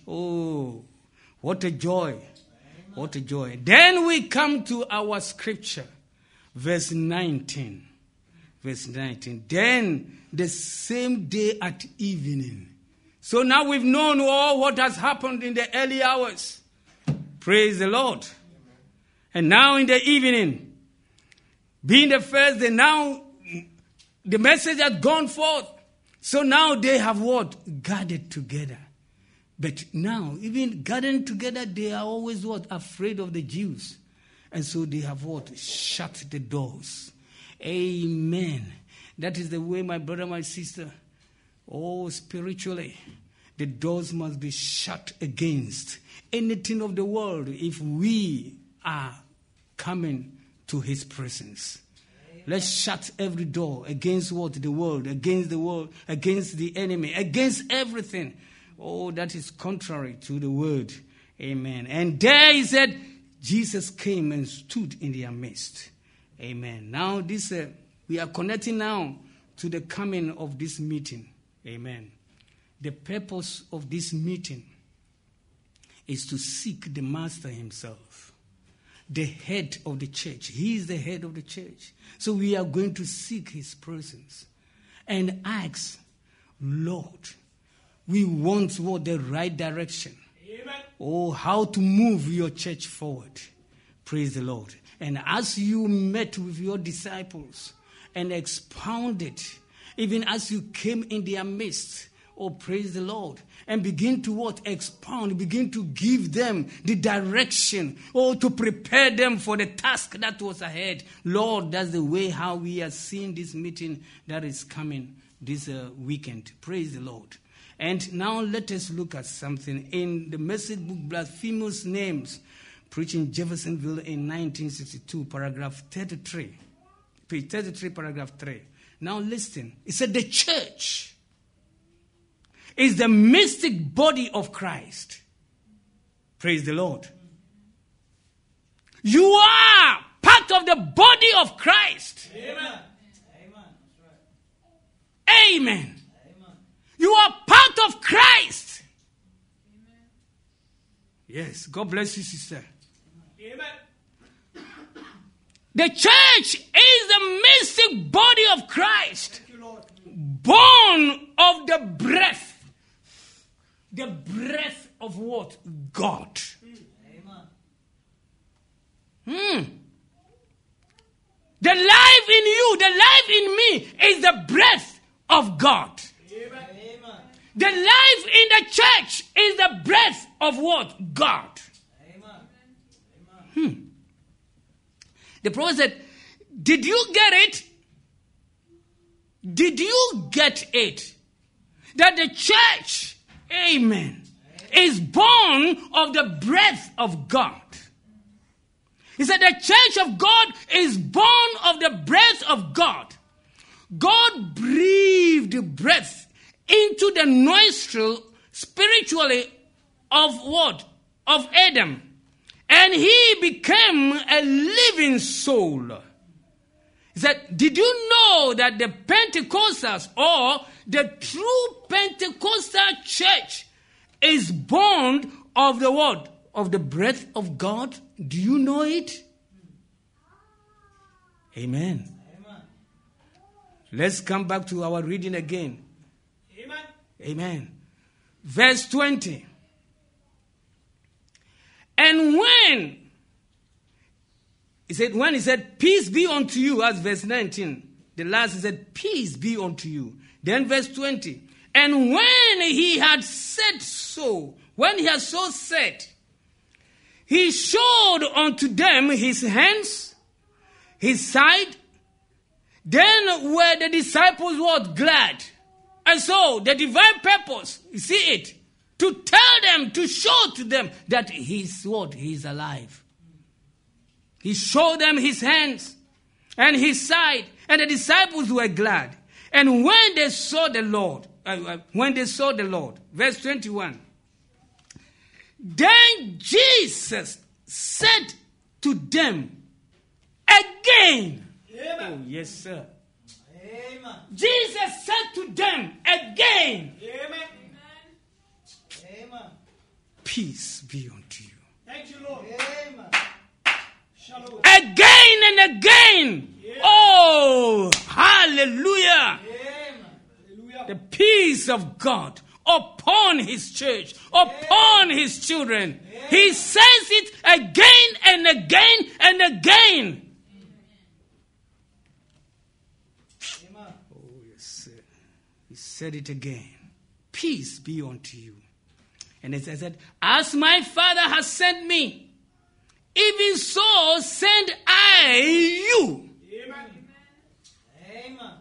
Oh, what a joy. What a joy. Then we come to our scripture, verse nineteen. Verse nineteen. Then the same day at evening. So now we've known all what has happened in the early hours. Praise the Lord. And now in the evening, being the first day, now the message had gone forth. So now they have what? Gathered together. But now, even gathering together, they are always what? Afraid of the Jews. And so they have what? Shut the doors. Amen. That is the way, my brother, my sister. Oh, spiritually, the doors must be shut against anything of the world if we are coming to his presence. Amen. Let's shut every door against what? The world, against the world, against the enemy, against everything. Oh, that is contrary to the word. Amen. And there he said, Jesus came and stood in their midst. Amen. Now this, uh, we are connecting now to the coming of this meeting. Amen. The purpose of this meeting is to seek the Master himself, the head of the church. He is the head of the church. So we are going to seek his presence and ask, Lord, we want what? The right direction. Amen. oh, how to move your church forward. Praise the Lord. And as you met with your disciples and expounded, even as you came in their midst, oh, praise the Lord, and begin to what? Expound, begin to give them the direction, or to prepare them for the task that was ahead. Lord, that's the way how we are seeing this meeting that is coming this uh, weekend. Praise the Lord. And now let us look at something in the message book, Blasphemous Names, preaching Jeffersonville in nineteen sixty-two, paragraph thirty-three. Page thirty-three, paragraph three. Now listen. It said the church is the mystic body of Christ. Praise the Lord. You are part of the body of Christ. Amen. Amen. Amen. Amen. You are part of Christ. Amen. Yes. God bless you, sister. Amen. The church is the mystic body of Christ. Thank you, Lord. Born of the breath. The breath of what? God. Amen. Hmm. The life in you, the life in me is the breath of God. Amen. The life in the church is the breath of what? God. Amen. Hmm. The prophet said, did you get it? Did you get it? That the church, amen, is born of the breath of God. He said the church of God is born of the breath of God. God breathed breath into the nostril spiritually of what? Of Adam. And he became a living soul. He said, did you know that the Pentecostals or the true Pentecostal church is born of the what? Of the breath of God? Do you know it? Amen. Amen. Let's come back to our reading again. Amen. Amen. Verse twenty. And when, he said, when he said, peace be unto you, as verse nineteen, the last he said, peace be unto you. Then verse twenty, and when he had said so, when he had so said, he showed unto them his hands, his side. Then were the disciples what? Glad. And so the divine purpose, you see it, to tell them, to show to them that he's what? He's alive. He showed them his hands and his side, and the disciples were glad. And when they saw the Lord, uh, when they saw the Lord, verse twenty-one, then Jesus said to them again. Amen. Oh, yes, sir. Amen. Jesus said to them again. Amen. Amen. Peace be unto you. Thank you, Lord. Amen. Shalom. Again and again. Amen. Oh, hallelujah. Amen. Hallelujah. The peace of God upon his church, upon his children. Amen. He says it again and again and again. Amen. Oh, yes, sir. He said it again. Peace be unto you. And as I said, as my Father has sent me, even so send I you. Amen. Amen.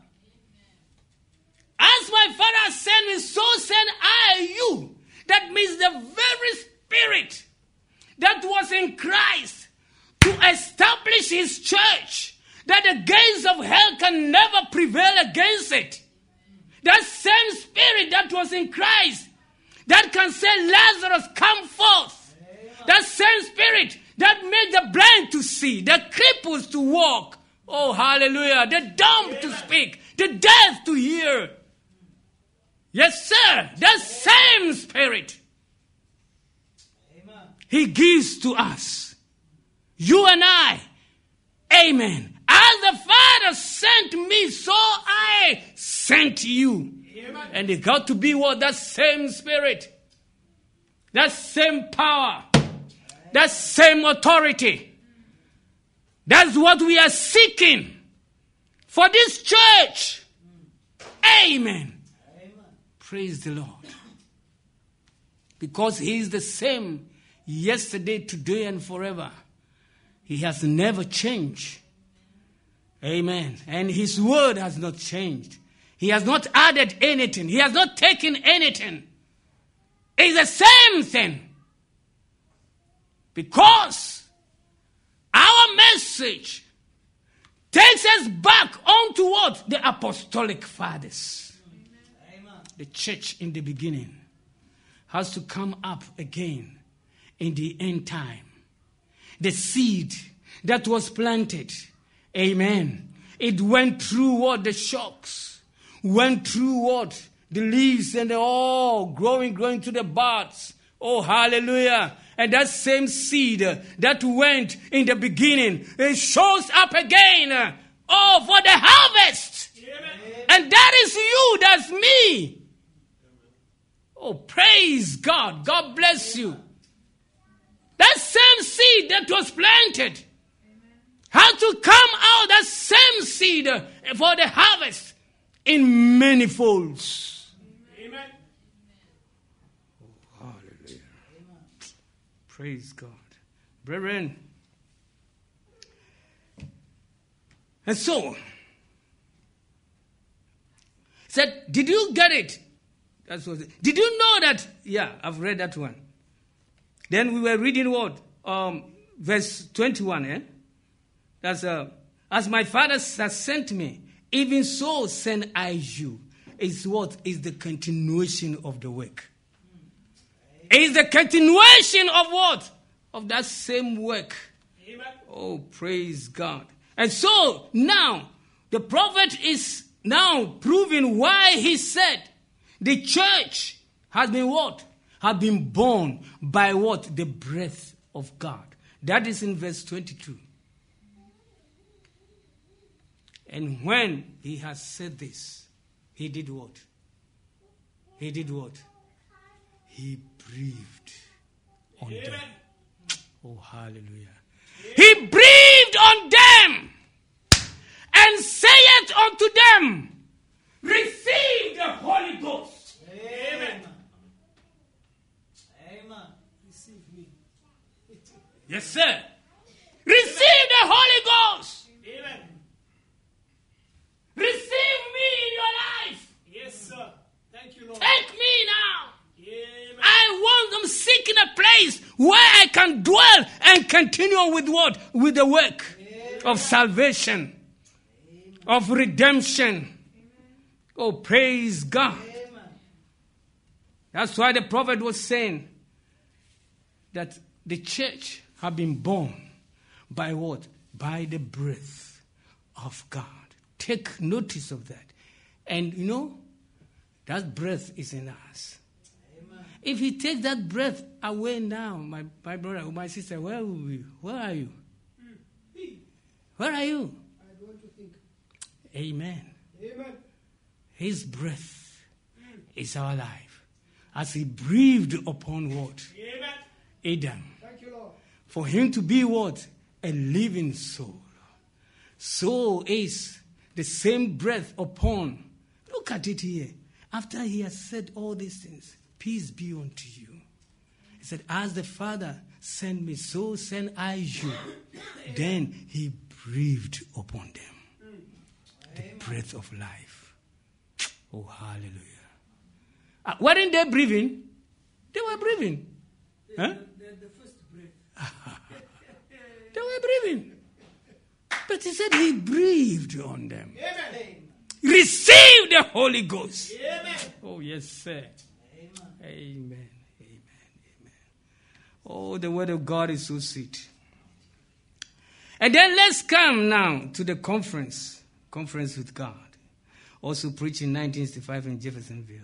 As my Father has sent me, so send I you. That means the very Spirit that was in Christ to establish his church, that the gates of hell can never prevail against it. That same Spirit that was in Christ that can say, Lazarus, come forth. Amen. That same Spirit that made the blind to see, the cripples to walk. Oh, hallelujah. The dumb Amen. To speak, the deaf to hear. Yes, sir. That same Spirit. Amen. He gives to us. You and I. Amen. As the Father sent me, so I sent you. Amen. And it got to be what? That same Spirit. that same power, that same authority. That's what we are seeking for this church. Amen. Amen. Praise the Lord. Because he is the same yesterday, today, and forever. He has never changed. Amen. And his word has not changed. He has not added anything. He has not taken anything. It's the same thing. Because our message takes us back onto what? The apostolic fathers. Amen. The church in the beginning has to come up again in the end time. The seed that was planted, amen, it went through what? The shocks. Went through what? The leaves and the all growing, growing to the buds. Oh, hallelujah. And that same seed that went in the beginning, it shows up again. Oh, for the harvest. Amen. And that is you, that's me. Oh, praise God. God bless you. That same seed that was planted had to come out, that same seed for the harvest in many folds. Amen. Oh, hallelujah. Amen. Praise God. Brethren. And so, said, did you get it? That's what it, did you know that? Yeah, I've read that one. Then we were reading what? Um, verse twenty-one, eh? That's, uh, as my Father has sent me, even so send I you. It's what? It's the continuation of the work. It's the continuation of what? Of that same work. Amen. Oh, praise God. And so, now, the prophet is now proving why he said the church has been what? Have been born by what? The breath of God. That is in verse twenty-two. And when he has said this, he did what? He did what? He breathed on Amen. Them. Oh, hallelujah. Amen. He breathed on them and saith unto them, receive the Holy Ghost. Amen. Amen. Receive me. Yes, sir. Receive the Holy Ghost. Amen. Receive me in your life. Yes, sir. Thank you, Lord. Take me now. Amen. I want, I'm seeking a place where I can dwell and continue with what? With the work Amen. Of salvation, Amen. Of redemption. Amen. Oh, praise God. Amen. That's why the prophet was saying that the church have been born by what? By the breath of God. Take notice of that. And you know, that breath is in us. Amen. If he takes that breath away now, my, my brother or my sister, where will we? Where are you? Where are you? I want to think. Amen. Amen. His breath is our life. As he breathed upon what? Amen. Adam. Thank you, Lord. For him to be what? A living soul. So is the same breath upon. Look at it here. After he has said all these things, peace be unto you. He said, as the Father sent me, so send I you. Then he breathed upon them the breath of life. Oh, hallelujah. Uh, weren't they breathing? They were breathing. Huh? The, the, the first breath. They were breathing. But he said he breathed on them. Amen. Receive the Holy Ghost. Amen. Oh, yes, sir. Amen. Amen. Amen. Amen. Oh, the word of God is so sweet. And then let's come now to the conference. Conference with God. Also preached in nineteen sixty-five in Jeffersonville.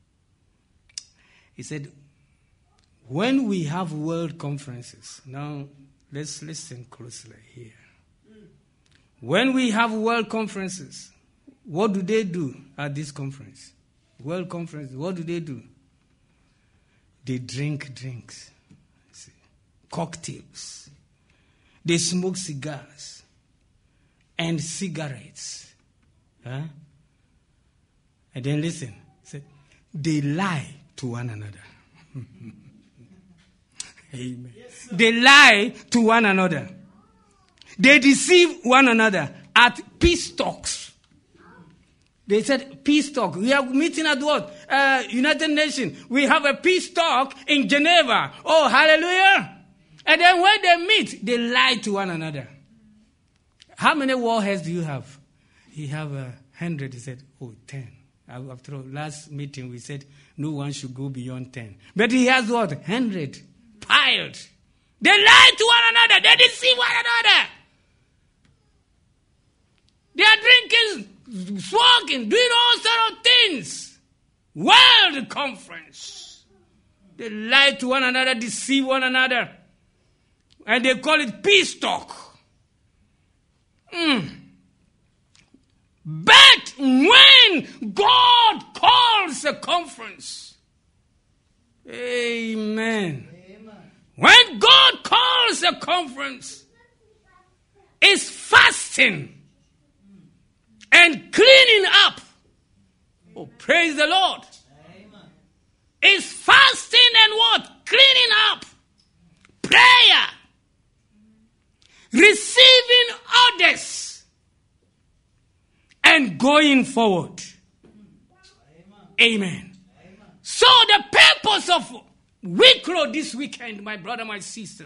He said, when we have world conferences, now let's listen closely here. When we have world conferences, what do they do at this conference? World conference, what do they do? They drink drinks, cocktails. They smoke cigars and cigarettes. Huh? And then listen, they lie to one another. Amen. Yes, they lie to one another. They deceive one another at peace talks. They said, peace talk. We are meeting at what? Uh, United Nations. We have a peace talk in Geneva. Oh, hallelujah. And then when they meet, they lie to one another. How many warheads do you have? He have a hundred. He said, oh, ten. After all, last meeting we said no one should go beyond ten. But he has what? Hundred. Piled. They lie to one another. They deceive one another. They are drinking, smoking, doing all sorts of things. World conference. They lie to one another, deceive one another. And they call it peace talk. Mm. But when God calls a conference, amen. Amen. When God calls a conference, it's fasting and cleaning up. Oh, praise the Lord. Amen. It's fasting and what? Cleaning up. Prayer. Receiving orders. And going forward. Amen. Amen. Amen. So the purpose of Wicklow this weekend, my brother, my sister,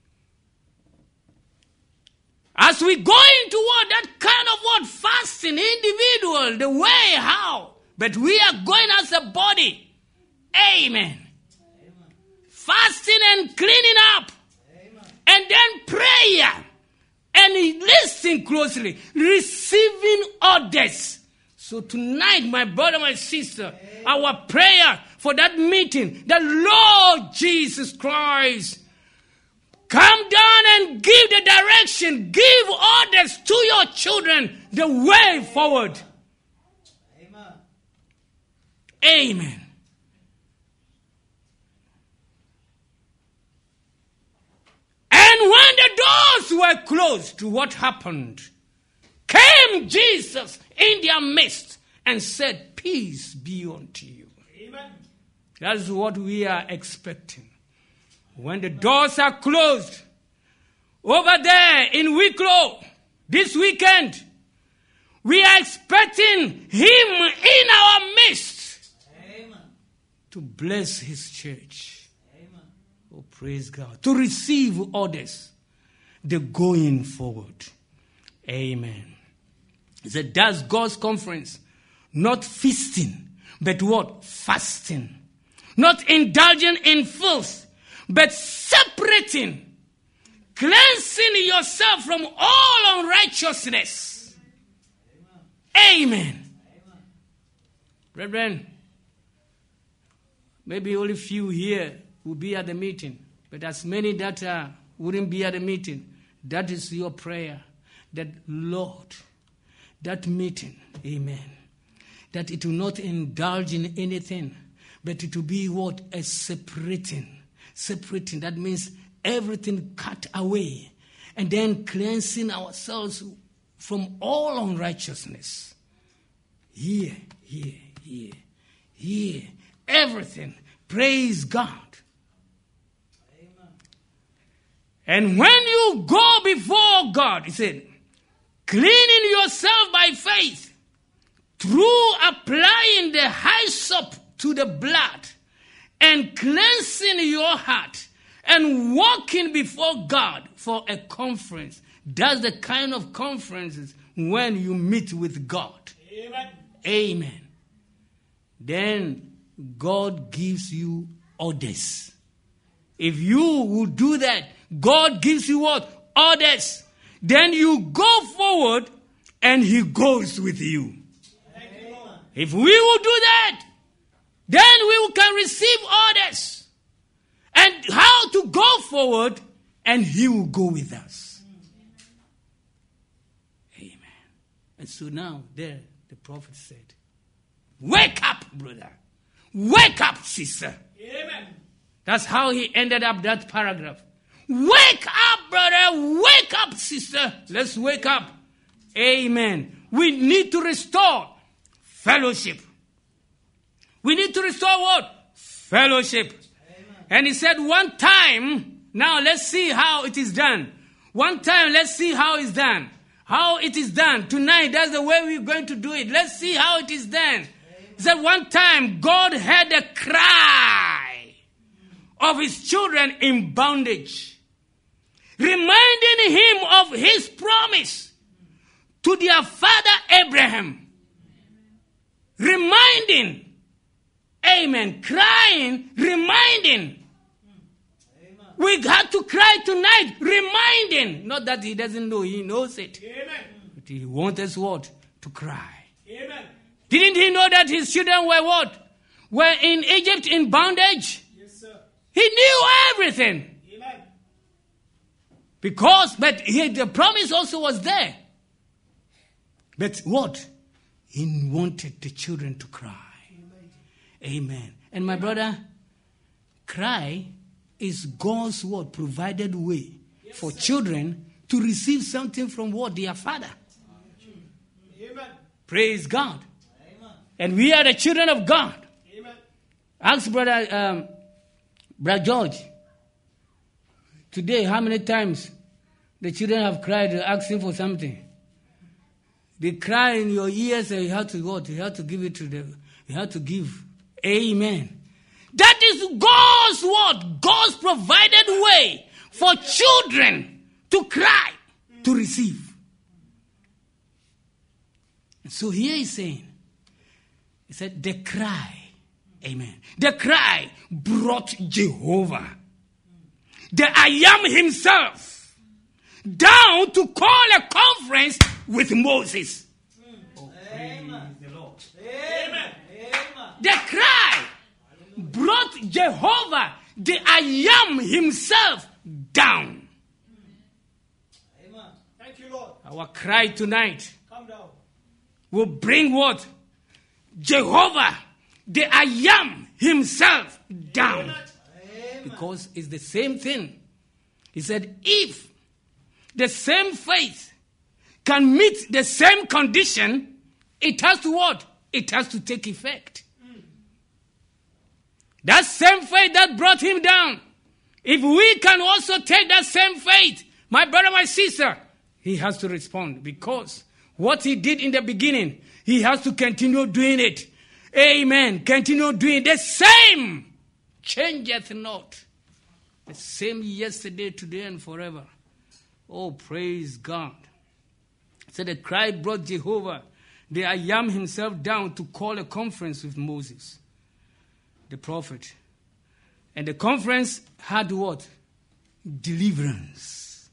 as we go into what that kind of what fasting, individual, the way how, but we are going as a body. Amen. Amen. Fasting and cleaning up. Amen. And then prayer. And listen closely. Receiving orders. So tonight, my brother, my sister, Amen. Our prayer for that meeting, the Lord Jesus Christ, come down and give the direction, give orders to your children, the way forward. Amen. Amen. And when the doors were closed, what happened? Came Jesus in their midst and said, peace be unto you. Amen. That's what we are expecting. When the doors are closed, over there in Wicklow, this weekend, we are expecting him in our midst. Amen. To bless his church. Amen. Oh, praise God. To receive orders. The going forward. Amen. He said, that's God's conference. Not feasting, but what? Fasting. Not indulging in filth, but separating, cleansing yourself from all unrighteousness. Amen. Amen. Brethren, maybe only few here will be at the meeting, but as many that uh, wouldn't be at the meeting, that is your prayer. That, Lord, that meeting, amen, that it will not indulge in anything, but it will be what? A separating. Separating, that means everything cut away. And then cleansing ourselves from all unrighteousness. Here, here, here, here. Everything. Praise God. Amen. And when you go before God, he said, cleaning yourself by faith, through applying the hyssop to the blood, and cleansing your heart, and walking before God for a conference. That's the kind of conferences when you meet with God. Amen. Amen. Then God gives you orders. If you will do that, God gives you what? Orders. Then you go forward and he goes with you. Amen. If we will do that, then we can receive orders. And how to go forward, and he will go with us. Amen. And so now, there, the prophet said, wake up, brother. Wake up, sister. Amen. That's how he ended up that paragraph. Wake up, brother. Wake up, sister. Let's wake up. Amen. We need to restore fellowship. We need to restore what? Fellowship. Amen. And he said one time, now let's see how it is done. One time, let's see how it's done. How it is done. Tonight, that's the way we're going to do it. Let's see how it is done. Amen. He said one time, God heard a cry of his children in bondage, reminding him of his promise to their father Abraham. Reminding, amen, crying, reminding. Amen. We got to cry tonight, reminding. Not that he doesn't know, he knows it. Amen. But he wants us what? To cry. Amen. Didn't he know that his children were what? Were in Egypt in bondage? Yes, sir. He knew everything. Amen. Because, but he, the promise also was there. But what? He wanted the children to cry. Amen. Amen. And my brother, cry is God's word provided way yes, for sir. Children to receive something from what? Their father. Amen. Praise God. Amen. And we are the children of God. Amen. Ask brother, um, brother George, today how many times the children have cried asking for something? They cry in your ears and you have to what? You have to give it to them. You have to give. Amen. That is God's word. God's provided way for children to cry, to receive. And so here he's saying, he said, the cry, amen. The cry brought Jehovah, the I am himself, down to call a conference with Moses. Oh, amen. The Lord. Amen. The cry brought Jehovah, the I am himself, down. Amen. Thank you, Lord. Our cry tonight Come down. Will bring what? Jehovah, the I am himself, down. Amen. Because it's the same thing. He said, if the same faith can meet the same condition, it has to what? It has to take effect. Mm. That same faith that brought him down, if we can also take that same faith, my brother, my sister, he has to respond, because what he did in the beginning, he has to continue doing it. Amen. Continue doing the same. Changeth not. The same yesterday, today, and forever. Oh, praise God. So the cry brought Jehovah, the I am himself, down to call a conference with Moses, the prophet. And the conference had what? Deliverance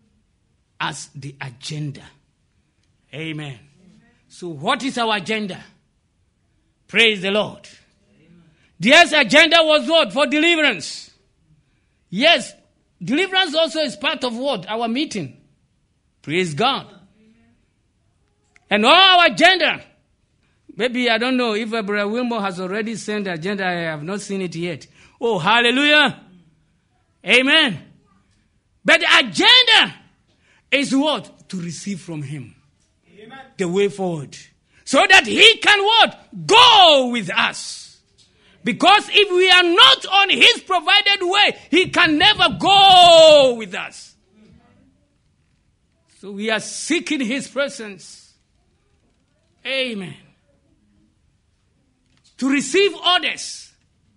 as the agenda. Amen. Amen. So what is our agenda? Praise the Lord. Amen. Their agenda was what? For deliverance. Yes. Deliverance also is part of what? Our meeting. Praise God. And all our agenda. Maybe, I don't know if Brother Wilmore has already sent the agenda. I have not seen it yet. Oh, hallelujah. Amen. But the agenda is what? To receive from him. Amen. The way forward. So that he can what? Go with us. Because if we are not on his provided way, he can never go with us. So we are seeking his presence. Amen. To receive orders.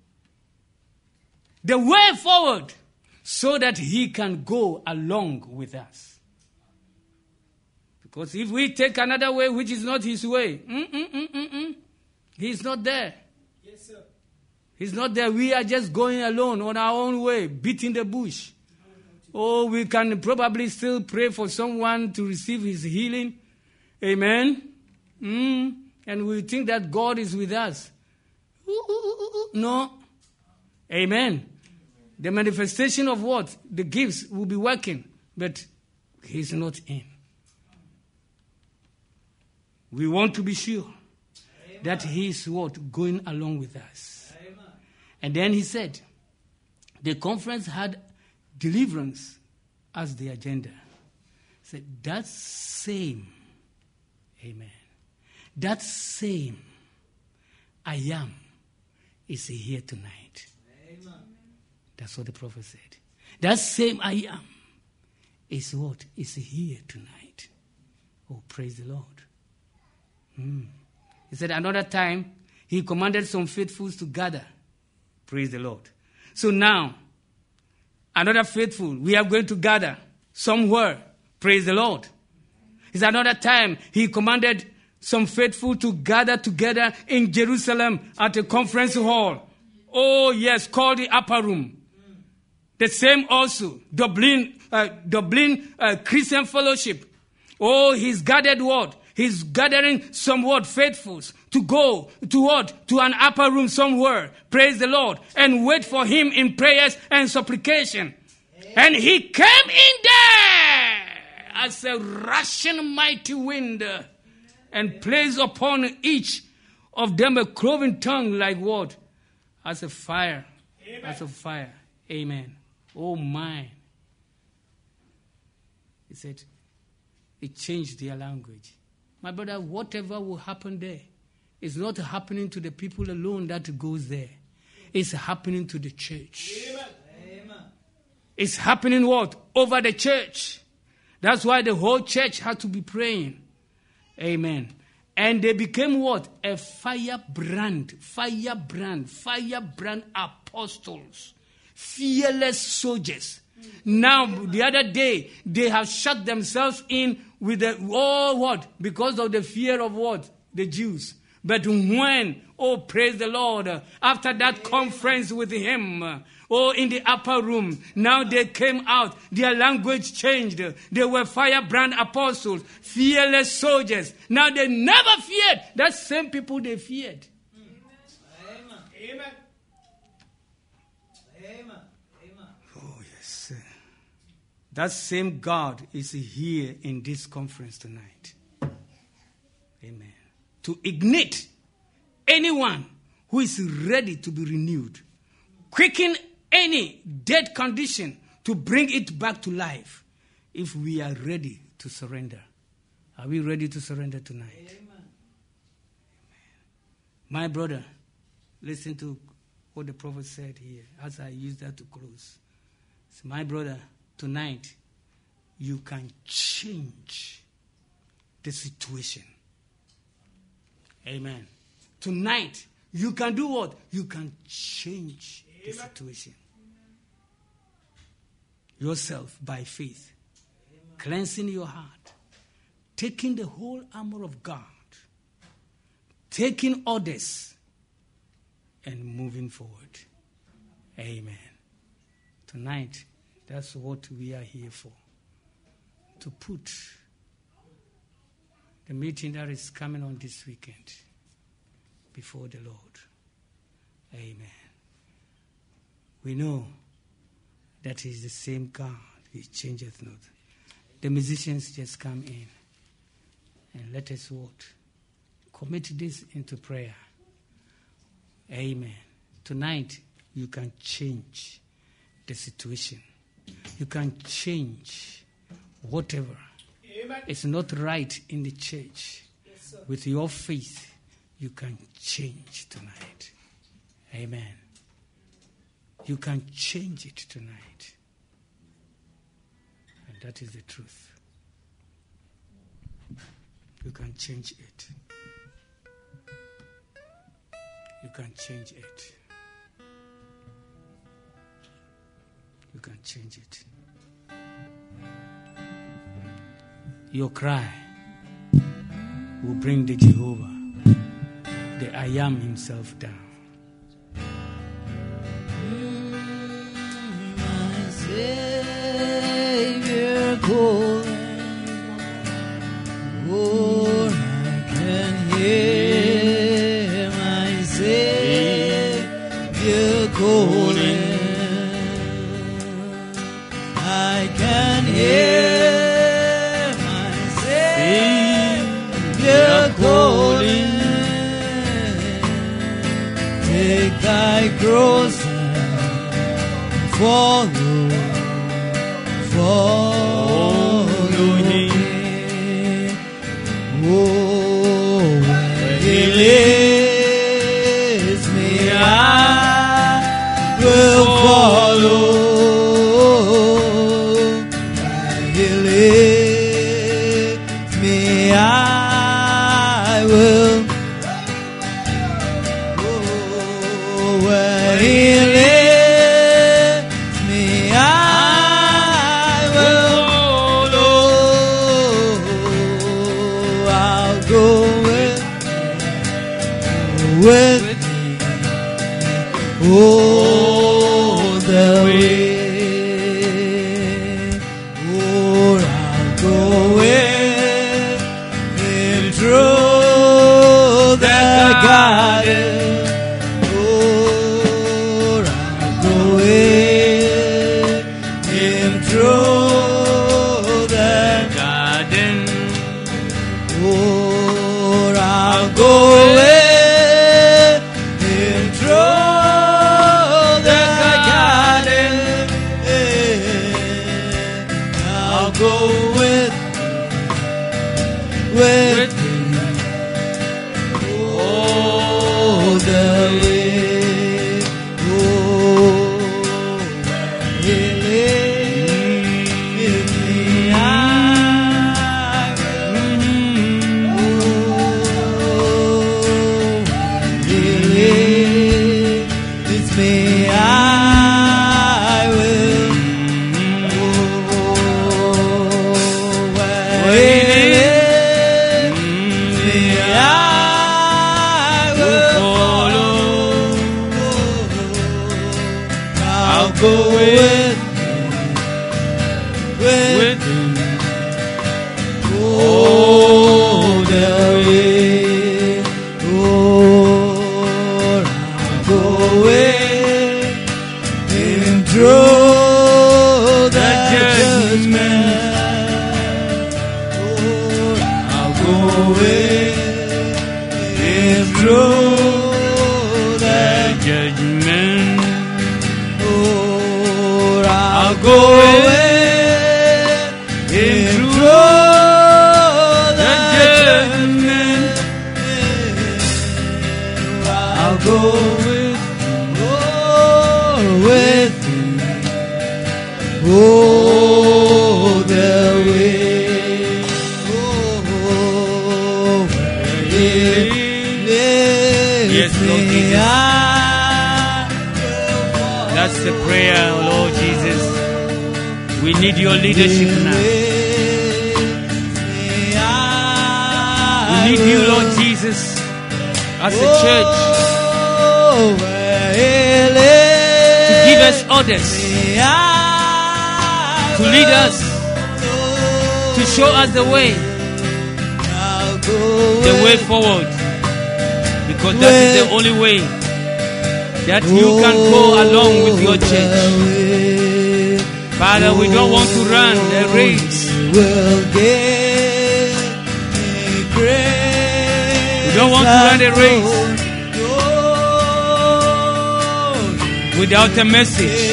The way forward. So that he can go along with us. Because if we take another way which is not his way, mm, mm, mm, mm, mm, he's not there. Yes, sir. He's not there. We are just going alone on our own way, beating the bush. Oh, we can probably still pray for someone to receive his healing. Amen. Mm. And we think that God is with us. Ooh, ooh, ooh, ooh. No. Amen. The manifestation of what? The gifts will be working, but he's not in. We want to be sure Amen. That he is what? Going along with us. Amen. And then he said, The conference had deliverance as the agenda. Said that same, amen, that same I am is here tonight. Amen. That's what the prophet said. That same I am is what is here tonight. Oh, praise the Lord. Hmm. He said another time he commanded some faithfuls to gather. Praise the Lord. So now, another faithful, we are going to gather somewhere. Praise the Lord. It's another time he commanded some faithful to gather together in Jerusalem at a conference hall. Oh yes, called the upper room. The same also, Dublin, uh, Dublin uh, Christian Fellowship. Oh, he's gathered what? He's gathering some what? Faithfuls to go to what? To an upper room somewhere. Praise the Lord. And wait for him in prayers and supplication. Amen. And he came in there as a rushing mighty wind and placed upon each of them a cloven tongue like what? As a fire. Amen. As a fire. Amen. Oh my. He said, it changed their language. My brother, whatever will happen there is not happening to the people alone that goes there. It's happening to the church. Amen. It's happening what? Over the church. That's why the whole church had to be praying. Amen. And they became what? A firebrand, firebrand, firebrand apostles, fearless soldiers. Now, the other day, they have shut themselves in with the, oh, what? Because of the fear of what? The Jews. But when, oh, praise the Lord, after that conference with him, oh, in the upper room, now they came out, their language changed. They were firebrand apostles, fearless soldiers. Now they never feared. That same people they feared. Amen. Amen. Amen. Oh, yes. That same God is here in this conference tonight. Amen. To ignite anyone who is ready to be renewed. Quicken any dead condition to bring it back to life if we are ready to surrender. Are we ready to surrender tonight? Amen. Amen. My brother, listen to what the prophet said here as I use that to close. So my brother, tonight you can change the situation. Amen. Tonight you can do what? You can change the situation. Yourself by faith. Amen. Cleansing your heart. Taking the whole armor of God. Taking orders. And moving forward. Amen. Tonight, that's what we are here for. To put the meeting that is coming on this weekend before the Lord. Amen. We know that He is the same God. He changeth not. The musicians just come in. And let us what? Commit this into prayer. Amen. Tonight, you can change the situation. You can change whatever. Amen. It's not right in the church. Yes, with your faith, you can change tonight. Amen. You can change it tonight. And that is the truth. You can change it. You can change it. You can change it. Your cry will bring the Jehovah, the I Am himself down. My Savior calling, oh, I can hear my Savior calling. I can hear my Savior calling. Take thy cross and follow, follow him. Oh, where he leads me, I will follow. Where he leads me, I will. Oh, where he leads me, I will follow. I'll go with, with oh, the way. Oh, I'll go with him through the garden. Oh, I'll go with him through the garden. Oh, I'll go with him through the garden. I'll go with, with him all the way. Oh, he leads me, I will. He leads me, I will. Oh, where he leads me, I will follow. I'll go with, with him all the way. Oh, I'll go with him through the judgment. Oh, I'll go with him through the judgment. Oh, I'll go with him through the judgment. I'll go with, oh, with him all the way. Oh, where he leads Yes, Lord me, Jesus. I will follow. That's the prayer, Lord Jesus. We need your leadership now. We need you, Lord Jesus, as a church, to give us orders, to lead us, to show us the way, the way forward. Because that is the only way that you can go along with your church. Father, we don't want to run the race. We don't want to run the race without a message.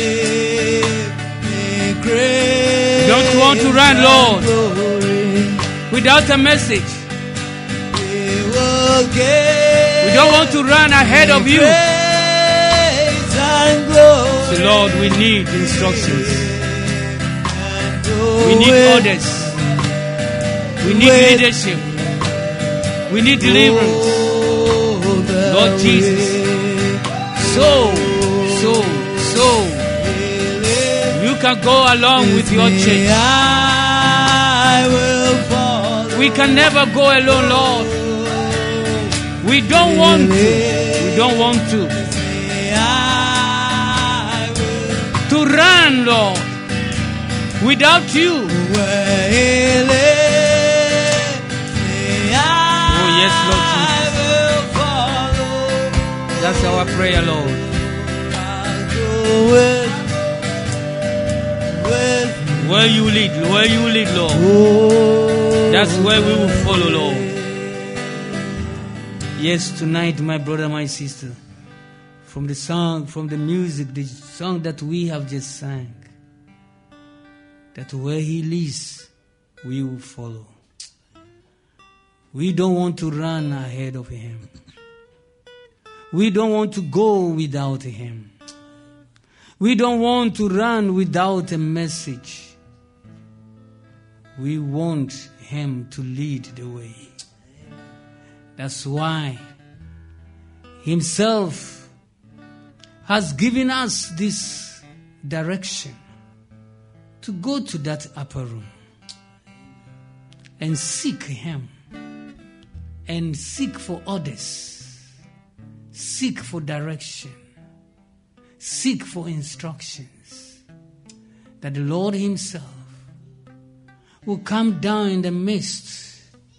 We don't want to run, Lord, without a message. We don't want to run ahead of you. So, Lord, we need instructions. We need orders. We need leadership. We need deliverance. Lord Jesus. So, so, so, you can go along with your church. We can never go alone, Lord. We don't want to. We don't want to. To run, Lord, without you. Oh, yes, Lord Jesus. That's our prayer, Lord. Where you lead, where you lead, Lord. That's where we will follow, Lord. Yes, tonight, my brother, my sister, from the song, from the music, the song that we have just sang, that where He leads, we will follow. We don't want to run ahead of Him. We don't want to go without Him. We don't want to run without a message. We want Him to lead the way. That's why Himself has given us this direction to go to that upper room and seek Him and seek for others, seek for direction, seek for instructions, that the Lord Himself will come down in the midst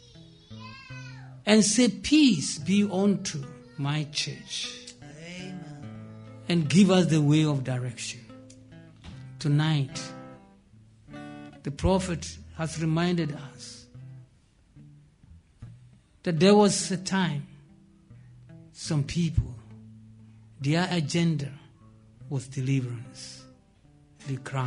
and say, peace be unto my church. Amen. And give us the way of direction. Tonight, the prophet has reminded us that there was a time some people, their agenda was deliverance. They cried.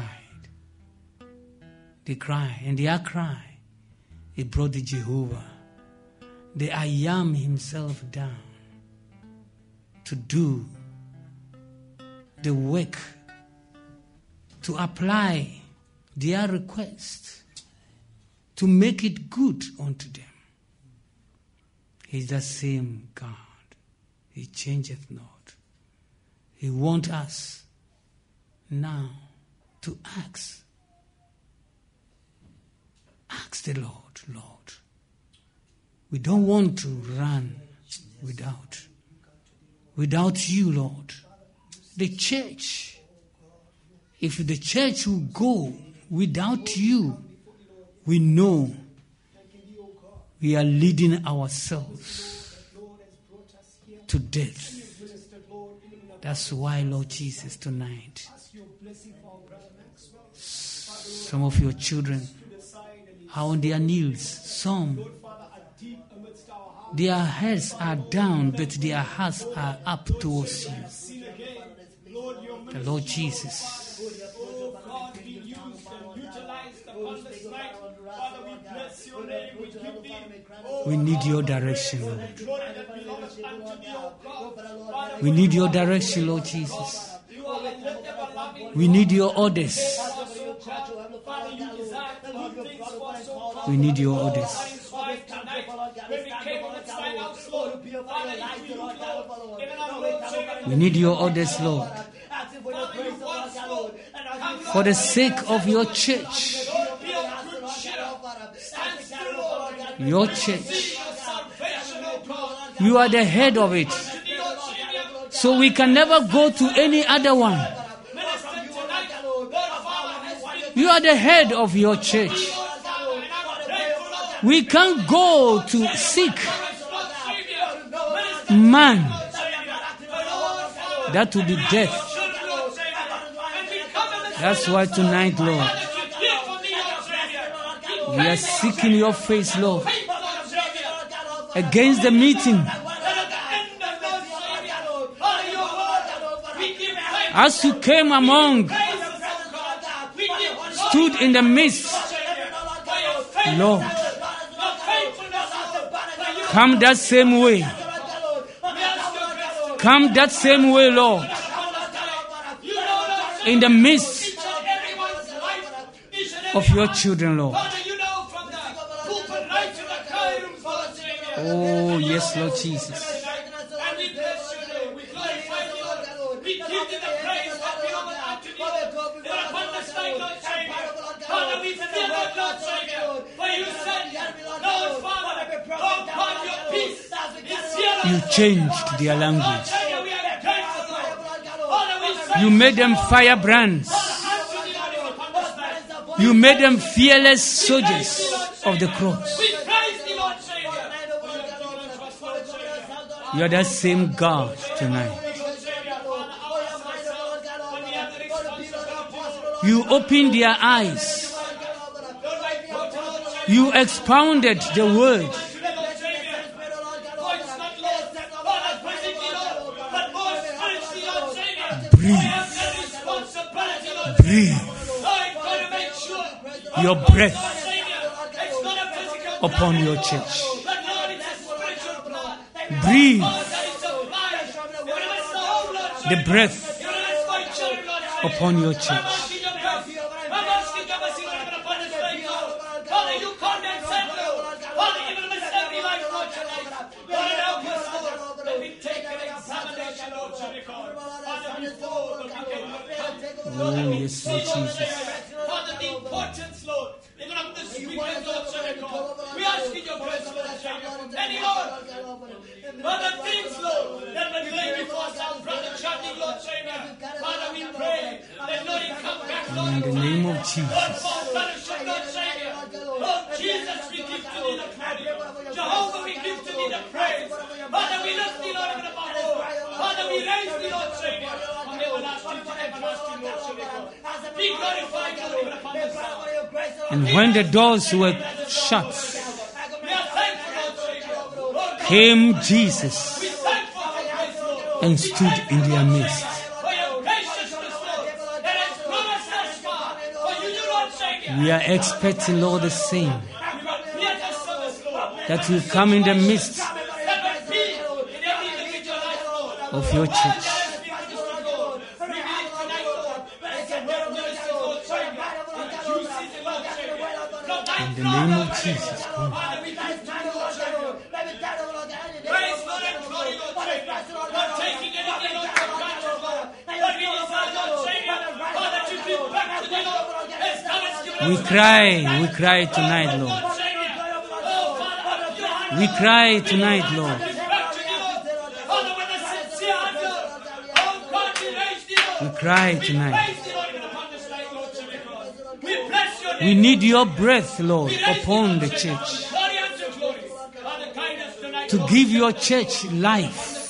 They cried. And their cry, it brought the Jehovah, the I Am Himself down to do the work, to apply their request, to make it good unto them. He's the same God. He changeth not. He wants us now to ask. Ask the Lord, Lord. We don't want to run without. Without you, Lord. The church, if the church will go without you, we know we are leading ourselves to death. That's why, Lord Jesus, tonight, some of your children are on their knees. Some, their heads are down, but their hearts are up towards you. The Lord Jesus. We need your direction, Lord. We need your direction, Lord Jesus. We need your orders. We need your orders. We need your orders, Lord. For the sake of your church. Your church. You are the head of it. So we can never go to any other one. You are the head of your church. We can't go to seek man. That will be death. That's why tonight, Lord, we are seeking your face, Lord, against the meeting. As you came among, stood in the midst, Lord, come that same way. Come that same way, Lord, in the midst of your children, Lord. Oh, yes, Lord Jesus. You changed their language. You made them firebrands. You made them fearless soldiers of the cross. You are that same God tonight. You opened their eyes. You expounded the word. breathe. Breathe your breath upon your church. Breathe the breath upon your church. Oh, yes, Lord Jesus. Father, the importance, Lord, even of this weekend, Lord, we ask in your presence, Lord, any Lord, other things, Lord, that will lay before us, our brother Charlie, Lord, Father, we pray that, Lord, he come back, Lord, in the name of Jesus. Lord, for fellowship, Lord, Savior. Lord Jesus, we give to thee the glory. Jehovah, we give to thee the praise. Father, we lift thee, Lord, even above all. Father, we raise thee, Lord, Savior. From everlasting to everlasting, Lord, Savior. Be glorified, Lord, even upon this hour. And when the doors were shut, We are thankful, Lord, Savior. Lord, came Jesus we thankful for grace, Lord. and stood in their midst. For your graciousness, Lord, that has brought us thus far. For you, Lord, Savior. We are expecting, Lord, the same, You are clear to service, Lord. that you come in the midst That will be in every individual life, Lord. of your church. In the name of Jesus. Come. We cry, we cry tonight, Lord. We cry tonight, Lord. We cry tonight. We need your breath, Lord, upon the church. To give your church life.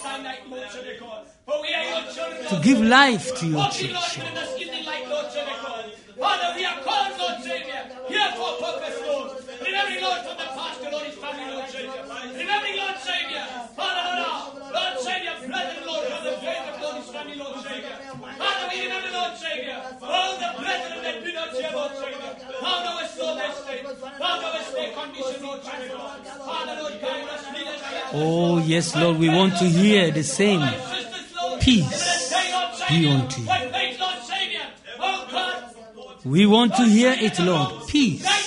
To give life to your church. Father, we are called, Lord Savior, here for a purpose, Lord. Remembering, Lord, from the pastor, Lord, his family, Lord Savior. Remembering, Lord Savior, Father, Lord, Lord Savior, brethren, Lord, from the faith of Lord, his family, Lord Savior. Father, we remember, Lord Savior, all the brethren that do not share, Lord Savior. How knowest, Lord, their state. How knowest their condition, Lord Savior. Father, Lord, guide us, lead us. Oh, yes, Lord, we want to hear the same. Peace be unto you. We want to hear it, Lord. Peace be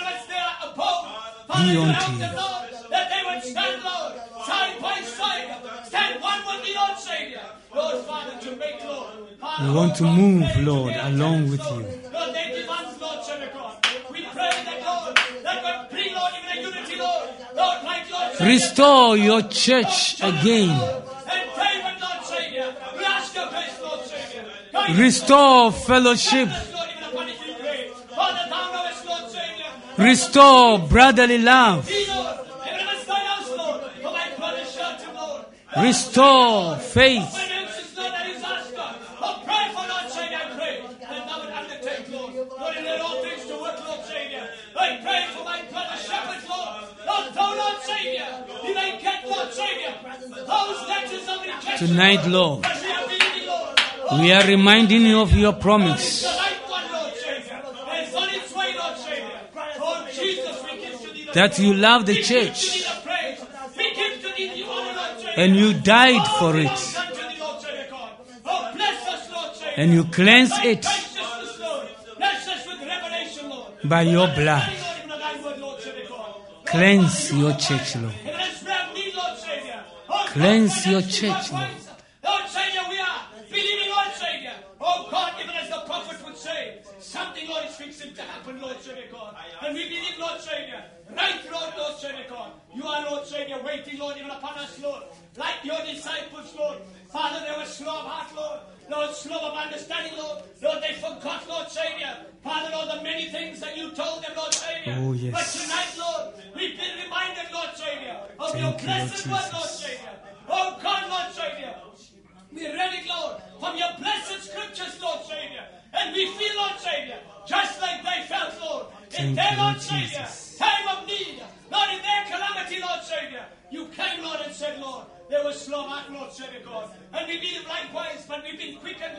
unto you. That they would stand, Lord, side by side, stand one with the Lord Savior. Lord, Father, to make, Lord. We want to move, Lord, along with you. Lord, they demand, Lord, Savior God. We pray that, Lord, that would bring, Lord, even a unity, Lord. Lord, like Lord Savior. Restore your church again. And pray with Lord Savior. We ask your grace, Lord Savior. Restore fellowship. Lord, even upon it we pray. Father, thou knowest, Lord Savior. Restore brotherly love. Be, Lord, even in my house, Lord, for my brother's shelter, Lord. Restore faith. Finances, Lord, that is asked God. Oh, pray for Lord Savior, I pray. And thou would undertake, Lord. Lord, in all things to work, Lord Savior. I pray for my brother shepherd, Lord. Lord, thou, Lord Savior. He may get, Lord Savior. Those letters of rejection. Tonight, Lord, But we are being, Lord. we are reminding you of your promise. The right one, Lord Savior. And it's on its way, Lord Savior. Oh, Jesus, we give to thee the That you love the We give to church thee the praise. We give to thee the honor, Lord Savior. and you died for Oh, it belongs unto thee, Lord Savior God. Oh, bless us, Lord Savior. and you cleanse Thy it righteousness, Lord. Bless us with revelation, Lord. by your blood. Lord, even of thy word, Lord Savior God. Cleanse your church, Lord. Even as we have need, Lord Savior. Oh, Cleanse God, your bless us church, with our voice. Lord Savior, we are believing, Lord Savior. Oh God, even as the prophet would say, something, Lord, is fixing to happen, Lord Savior God. And we believe, Lord Savior, right, Lord, Lord Savior God. You are, Lord Savior, waiting, Lord, even upon us, Lord. Like your disciples, Lord. Father, they were slow of heart, Lord. Lord, slow of understanding, Lord. Lord, they forgot, Lord Savior. Father, Lord, the many things that you told them, Lord Savior. Oh, yes. But tonight, Lord, we've been reminded, Lord Savior, of Thank your you, Lord blessed word, Jesus. Lord Savior. Oh God, Lord Savior. We read it, Lord, from your blessed scriptures, Lord Savior. And we feel, Lord Savior, just like they felt, Lord, in Thank their, you, Lord Lord Savior, Jesus. time of need, Lord, in their calamity, Lord Savior. You came, Lord, and said, Lord, they were slow of heart, Lord Savior God. And we believe likewise, but we've been quickened,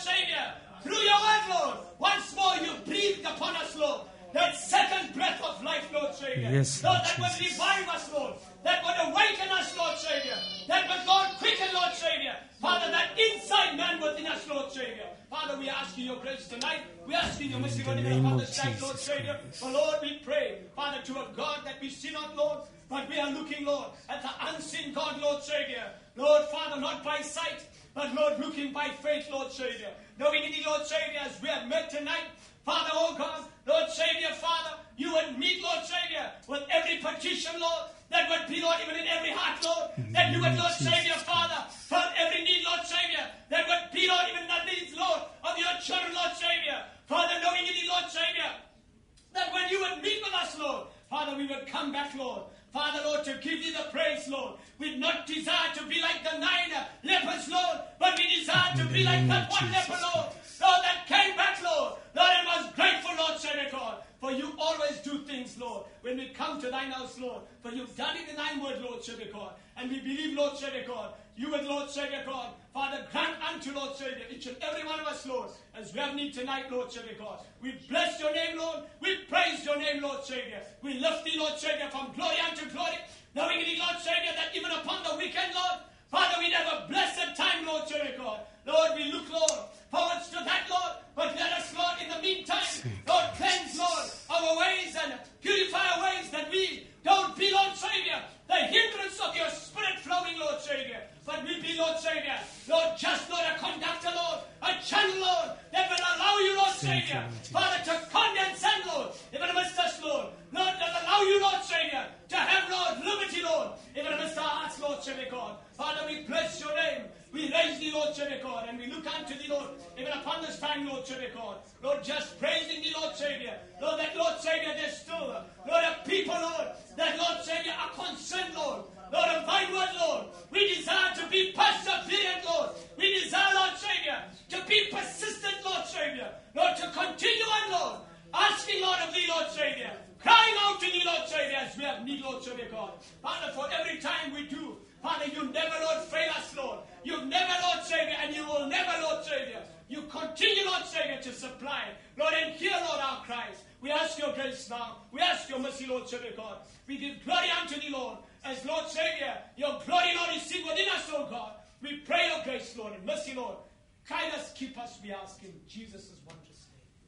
Savior, through your word, Lord, once more you breathed upon us, Lord, that second breath of life, Lord Savior. Yes, Lord, Lord that would Jesus. revive us, Lord, that would awaken us, Lord Savior, that would, God, quicken, Lord Savior, Father, that inside man within us, Lord Savior. Father, we ask you your grace tonight. We ask you your mercy, Lord, even upon this night, Lord Savior. For Lord, we pray, Father, to a God that we see not, Lord, but we are looking, Lord, at the unseen God, Lord Savior. Lord, Father, not by sight, but Lord, looking by faith, Lord Savior. Knowing indeed, Lord Savior, as we have met tonight, Father, oh God, Lord Savior, Father, you would meet, Lord Savior, with every petition, Lord, that would be, Lord, even in every heart, Lord, that you would, Lord Savior, Father, fill every need, Lord Savior, that would be, Lord, even the needs, Lord, of your children, Lord Savior. Father, knowing indeed, Lord Savior, that when you would meet with us, Lord, Father, we would come back, Lord. Father, Lord, to give you the praise, Lord. We not desire to be like the nine lepers, Lord, but we desire to be like that one leper, Lord. Lord, that came back, Lord. Lord, and was grateful, Lord, Savior God. For you always do things, Lord, when we come to thine house, Lord. For you've done it in thine word, Lord, Savior God. And we believe, Lord, Savior God, you would, Lord, Savior God, Father, grant unto, Lord, Savior, each and every one of us, Lord, as we have need tonight, Lord, Savior God. We bless your name, Lord. We praise your name, Lord, Savior. We lift thee, Lord, Savior, from glory unto glory. Knowing indeed, Lord, Savior, that even upon the weekend, Lord, Father, we have a blessed time, Lord, Savior God. Lord, we look, Lord, forwards to that, Lord, but let us, Lord, in the meantime, Lord, cleanse, Lord, our ways and purify our ways, that we don't be, Lord, Savior, the hindrance of your spirit flowing, Lord, Savior, but we be, Lord, Savior, Lord, just, Lord, a conductor, Lord, a channel, Lord, that will allow you, Lord, Savior, Father, to condescend, Lord, even amidst us, Lord, Lord, that allow you, Lord, Savior, to have, Lord, liberty, Lord, even amidst our hearts, Lord, Savior God. Father, we bless your name. We raise thee, Lord, Savior God, and we look unto thee, Lord, even upon this time, Lord, Savior God. Lord, just praising thee, Lord, Savior. Lord, that, Lord, Savior, there's still, Lord, a people, Lord, that, Lord, Savior, are concerned, Lord. Lord, of thy word, Lord. We desire to be perseverant, Lord. We desire, Lord, Savior, to be persistent, Lord, Savior. Lord, to continue on, Lord, asking, Lord, of thee, Lord, Savior. Crying out to thee, Lord, Savior, as we have need, Lord, Savior God. Father, for every time we do, Father, you never, Lord, fail us, Lord. You've never, Lord, Savior, and you will never, Lord, Savior. You continue, Lord, Savior, to supply, Lord, and hear, Lord, our cries. We ask your grace now. We ask your mercy, Lord, Savior God. We give glory unto thee, Lord, as, Lord, Savior, your glory, Lord, is seen within us, oh God. We pray your grace, Lord, and mercy, Lord. Guide us, keep us, we ask in Jesus' wondrous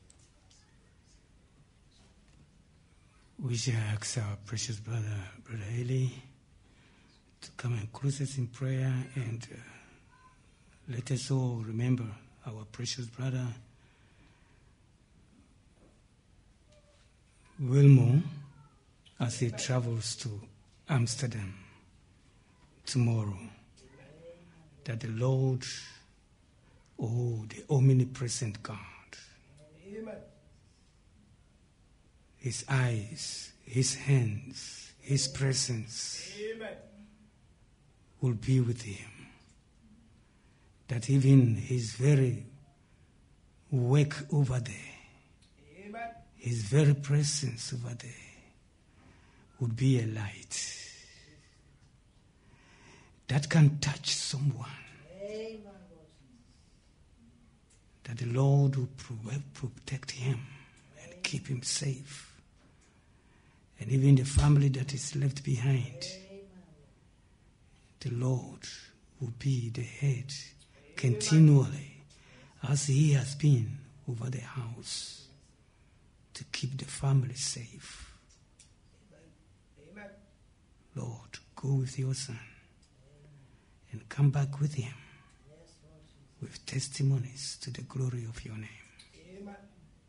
name. We shall ask our precious brother, Brother Eli, to come and close us in prayer, and uh, let us all remember our precious brother Wilmo as he travels to Amsterdam tomorrow. That the Lord, oh, the omnipresent God, Amen. His eyes, His hands, His presence, Amen. will be with him. That even his very work over there, Amen. his very presence over there, would be a light that can touch someone. Amen. That the Lord will protect him and keep him safe. And even the family that is left behind, the Lord will be the head continually, as he has been over the house, to keep the family safe. Amen. Lord, go with your son and come back with him with testimonies to the glory of your name. Amen.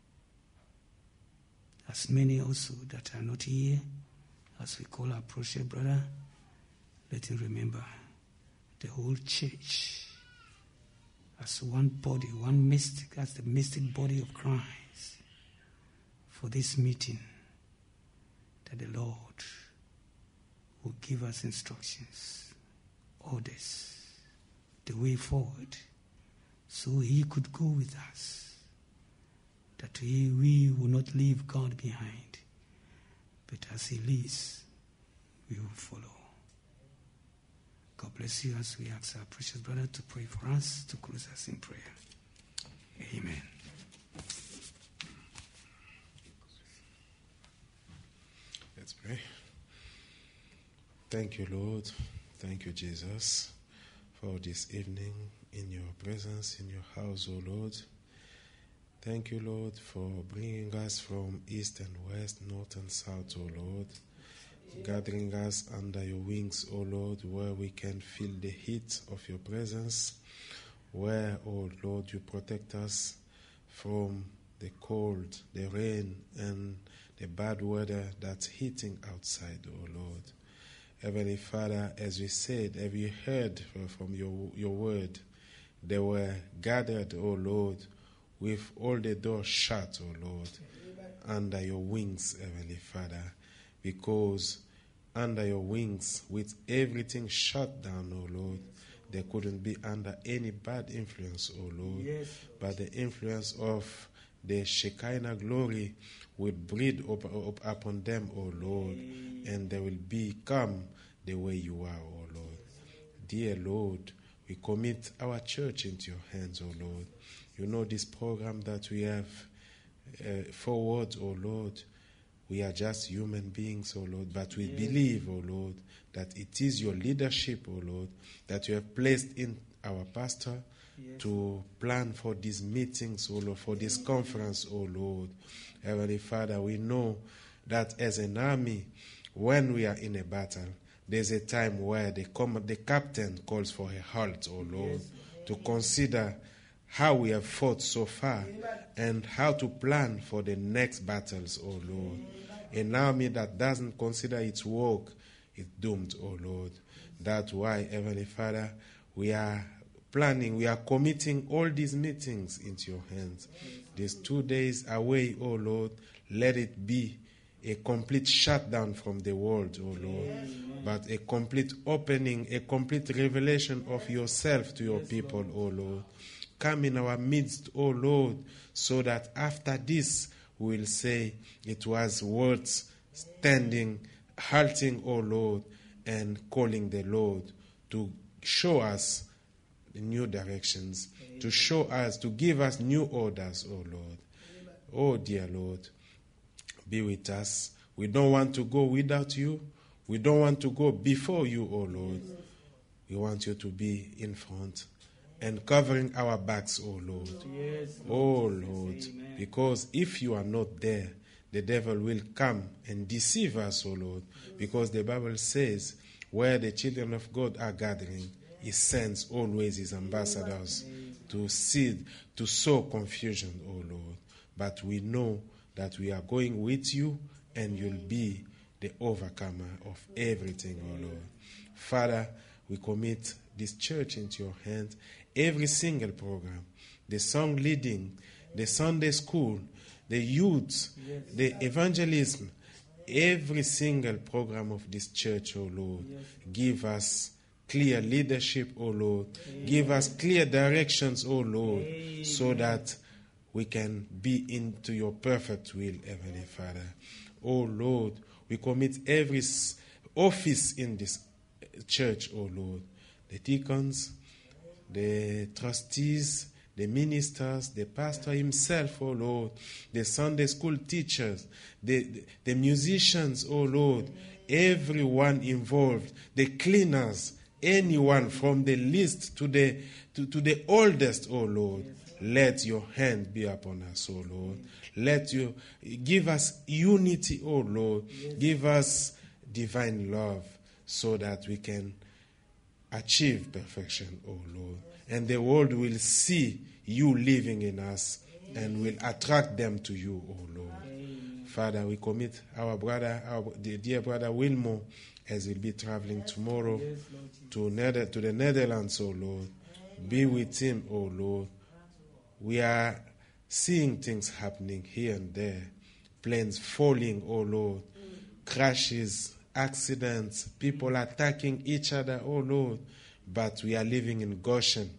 As many also that are not here, as we call our precious brother, let him remember the whole church as one body, one mystic, as the mystic body of Christ for this meeting, that the Lord will give us instructions, orders, the way forward, so he could go with us, that we, we will not leave God behind, but as he leads, we will follow. God bless you as we ask our precious brother to pray for us, to close us in prayer. Amen. Let's pray. Thank you, Lord. Thank you, Jesus, for this evening in your presence, in your house, O Lord. Thank you, Lord, for bringing us from east and west, north and south, O Lord. Gathering us under your wings, O Lord, where we can feel the heat of your presence, where, O Lord, you protect us from the cold, the rain, and the bad weather that's hitting outside, O Lord. Heavenly Father, as we said, as we heard from your, your word, they were gathered, O Lord, with all the doors shut, O Lord, under your wings, Heavenly Father, because under your wings, with everything shut down, O Lord, they couldn't be under any bad influence, O Lord, yes. But the influence of the Shekinah glory will breathe up, up upon them, O Lord, and they will become the way you are, O Lord. Dear Lord, we commit our church into your hands, O Lord. You know this program that we have uh, forward, O Lord. We are just human beings, O Lord, but we yes. believe, O Lord, that it is your leadership, O Lord, that you have placed in our pastor yes. to plan for these meetings, O Lord, for this conference, O Lord. Heavenly Father, we know that as an army, when we are in a battle, there's a time where the, com- the captain calls for a halt, O Lord, yes. to consider how we have fought so far and how to plan for the next battles, O Lord. An army that doesn't consider its work is doomed, O Lord. That's why, Heavenly Father, we are planning, we are committing all these meetings into your hands. These two days away, O Lord, let it be a complete shutdown from the world, O Lord, but a complete opening, a complete revelation of yourself to your people, O Lord. Come in our midst, O Lord, so that after this we will say it was words standing, halting, O Lord, and calling the Lord to show us the new directions, to show us, to give us new orders, O Lord. Oh, dear Lord, be with us. We don't want to go without you. We don't want to go before you, O Lord. We want you to be in front and covering our backs, O Lord. Yes, Lord. Oh, Lord, amen. Because if you are not there, the devil will come and deceive us, O Lord, because the Bible says where the children of God are gathering, he sends always his ambassadors to seed, to sow confusion, O Lord. But we know that we are going with you and you'll be the overcomer of everything, O Lord. Father, we commit this church into your hands. Every single program, the song leading, the Sunday school, the youth, yes. the evangelism, every single program of this church, O Lord, yes. give us clear leadership, O Lord. Amen. Give us clear directions, O Lord, Amen. So that we can be into your perfect will, Heavenly Father. O Lord, we commit every office in this church, O Lord, the deacons, the trustees, the ministers, the pastor himself, oh Lord, the Sunday school teachers, the, the, the musicians, oh Lord, everyone involved, the cleaners, anyone from the least to the to, to the oldest, oh Lord. Let your hand be upon us, oh Lord. Let you give us unity, oh Lord. Give us divine love so that we can achieve perfection, oh Lord. And the world will see you living in us and will attract them to you, oh Lord. Amen. Father, we commit our brother, our dear brother Wilmo, as he'll be traveling tomorrow yes, to, Nether, to the Netherlands, oh Lord. Be with him, oh Lord. We are seeing things happening here and there. Planes falling, oh Lord. Crashes, accidents, people attacking each other, oh Lord. But we are living in Goshen,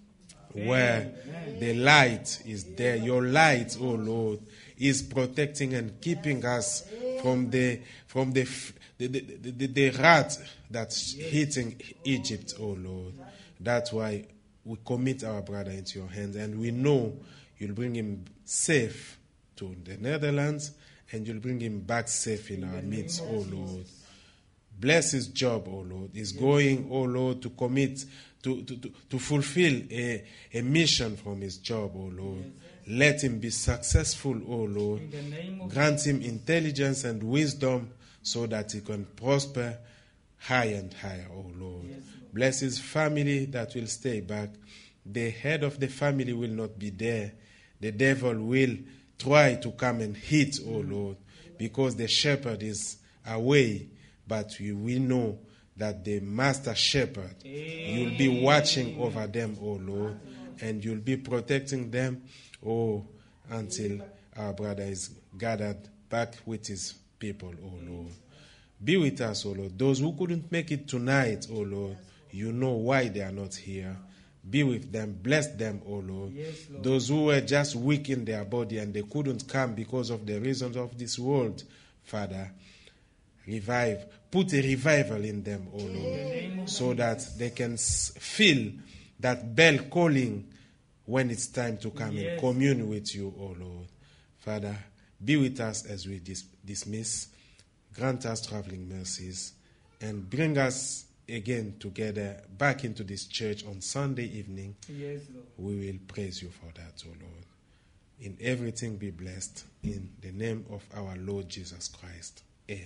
where the light is there. Your light, oh Lord, is protecting and keeping us from the from the the, the, the, the rat that's hitting Egypt, oh Lord. That's why we commit our brother into your hands, and we know you'll bring him safe to the Netherlands, and you'll bring him back safe in our midst, oh Lord. Bless his job, oh Lord. He's going, oh Lord, to commit, to, to, to, to fulfill a, a mission from his job, oh Lord. Let him be successful, oh Lord. Grant him intelligence and wisdom so that he can prosper high and higher, oh Lord. Bless his family that will stay back. The head of the family will not be there. The devil will try to come and hit, oh Lord, because the shepherd is away. But we, we know that the master shepherd, you'll be watching over them, oh Lord, and you'll be protecting them, oh, until our brother is gathered back with his people, oh Lord. Be with us, oh Lord. Those who couldn't make it tonight, oh Lord, you know why they are not here. Be with them. Bless them, oh Lord. Yes, Lord. Those who were just weak in their body and they couldn't come because of the reasons of this world, Father, revive. Put a revival in them, oh Lord, so that they can feel that bell calling when it's time to come Yes. and commune with you, oh Lord. Father, be with us as we dis- dismiss. Grant us traveling mercies and bring us again together back into this church on Sunday evening. Yes, Lord. We will praise you for that, oh Lord. In everything be blessed in the name of our Lord Jesus Christ. Amen.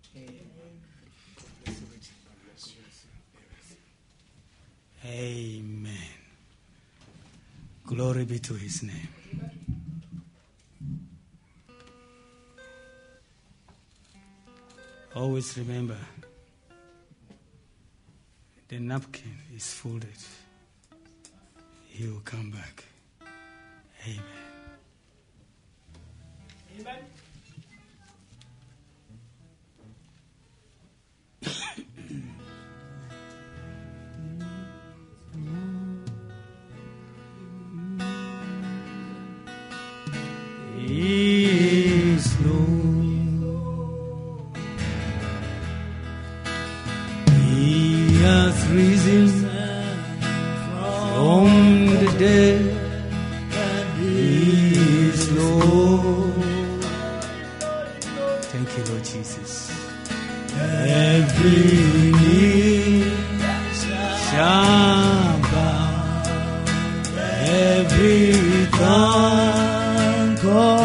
Amen. Glory be to his name. Always remember, the napkin is folded. He will come back. Amen. Amen. He is Lord. He has risen from the dead. He is Lord. Thank you, Lord Jesus. Every knee shall bow, every tongue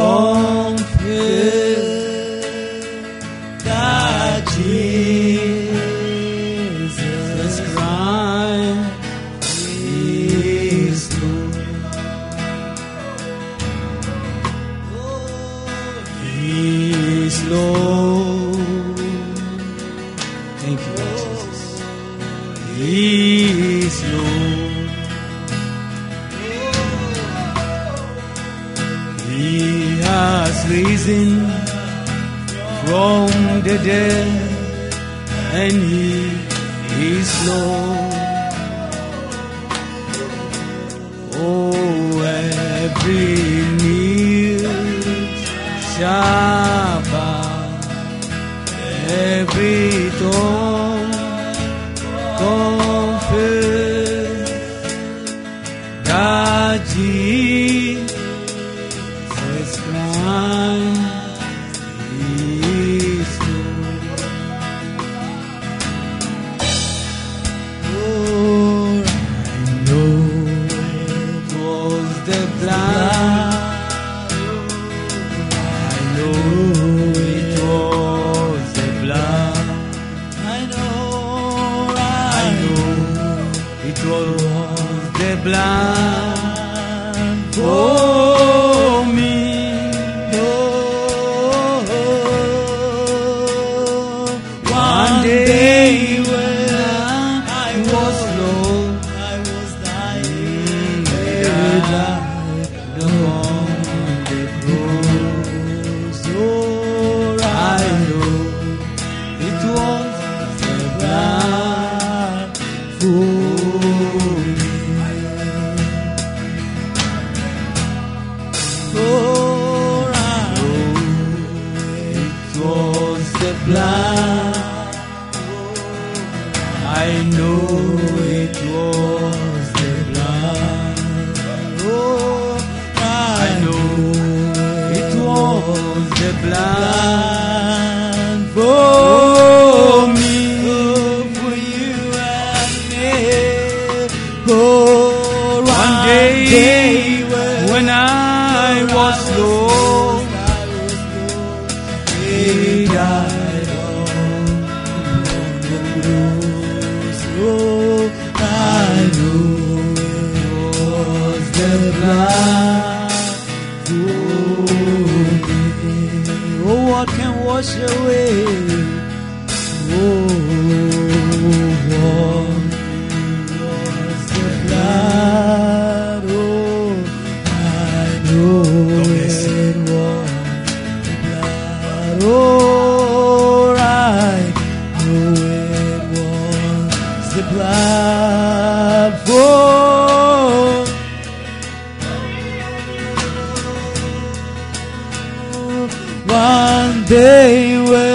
confess that Jesus Christ is Lord. He is Lord. Thank you, Lord Jesus. He is Lord. He has risen from the dead, and He is Lord. Oh, every knee shall bow, every tongue confess that Jesus Christ is Lord. Oh, I know it was the blood. I know it was the blood. I know, I know it was the blood for me. One day when I was low, I was dying. they died on the cross. Oh, I know it was the blood for me. Oh, I It was the blood. I know it was the blood the blood for me, for you and me. Oh, one day when I was low, He died on the cross. Oh, I know it was the blood for me. Oh, what can wash away? Oh, what was the blood? Oh, I know it was. Oh, I know it was the blood for one day when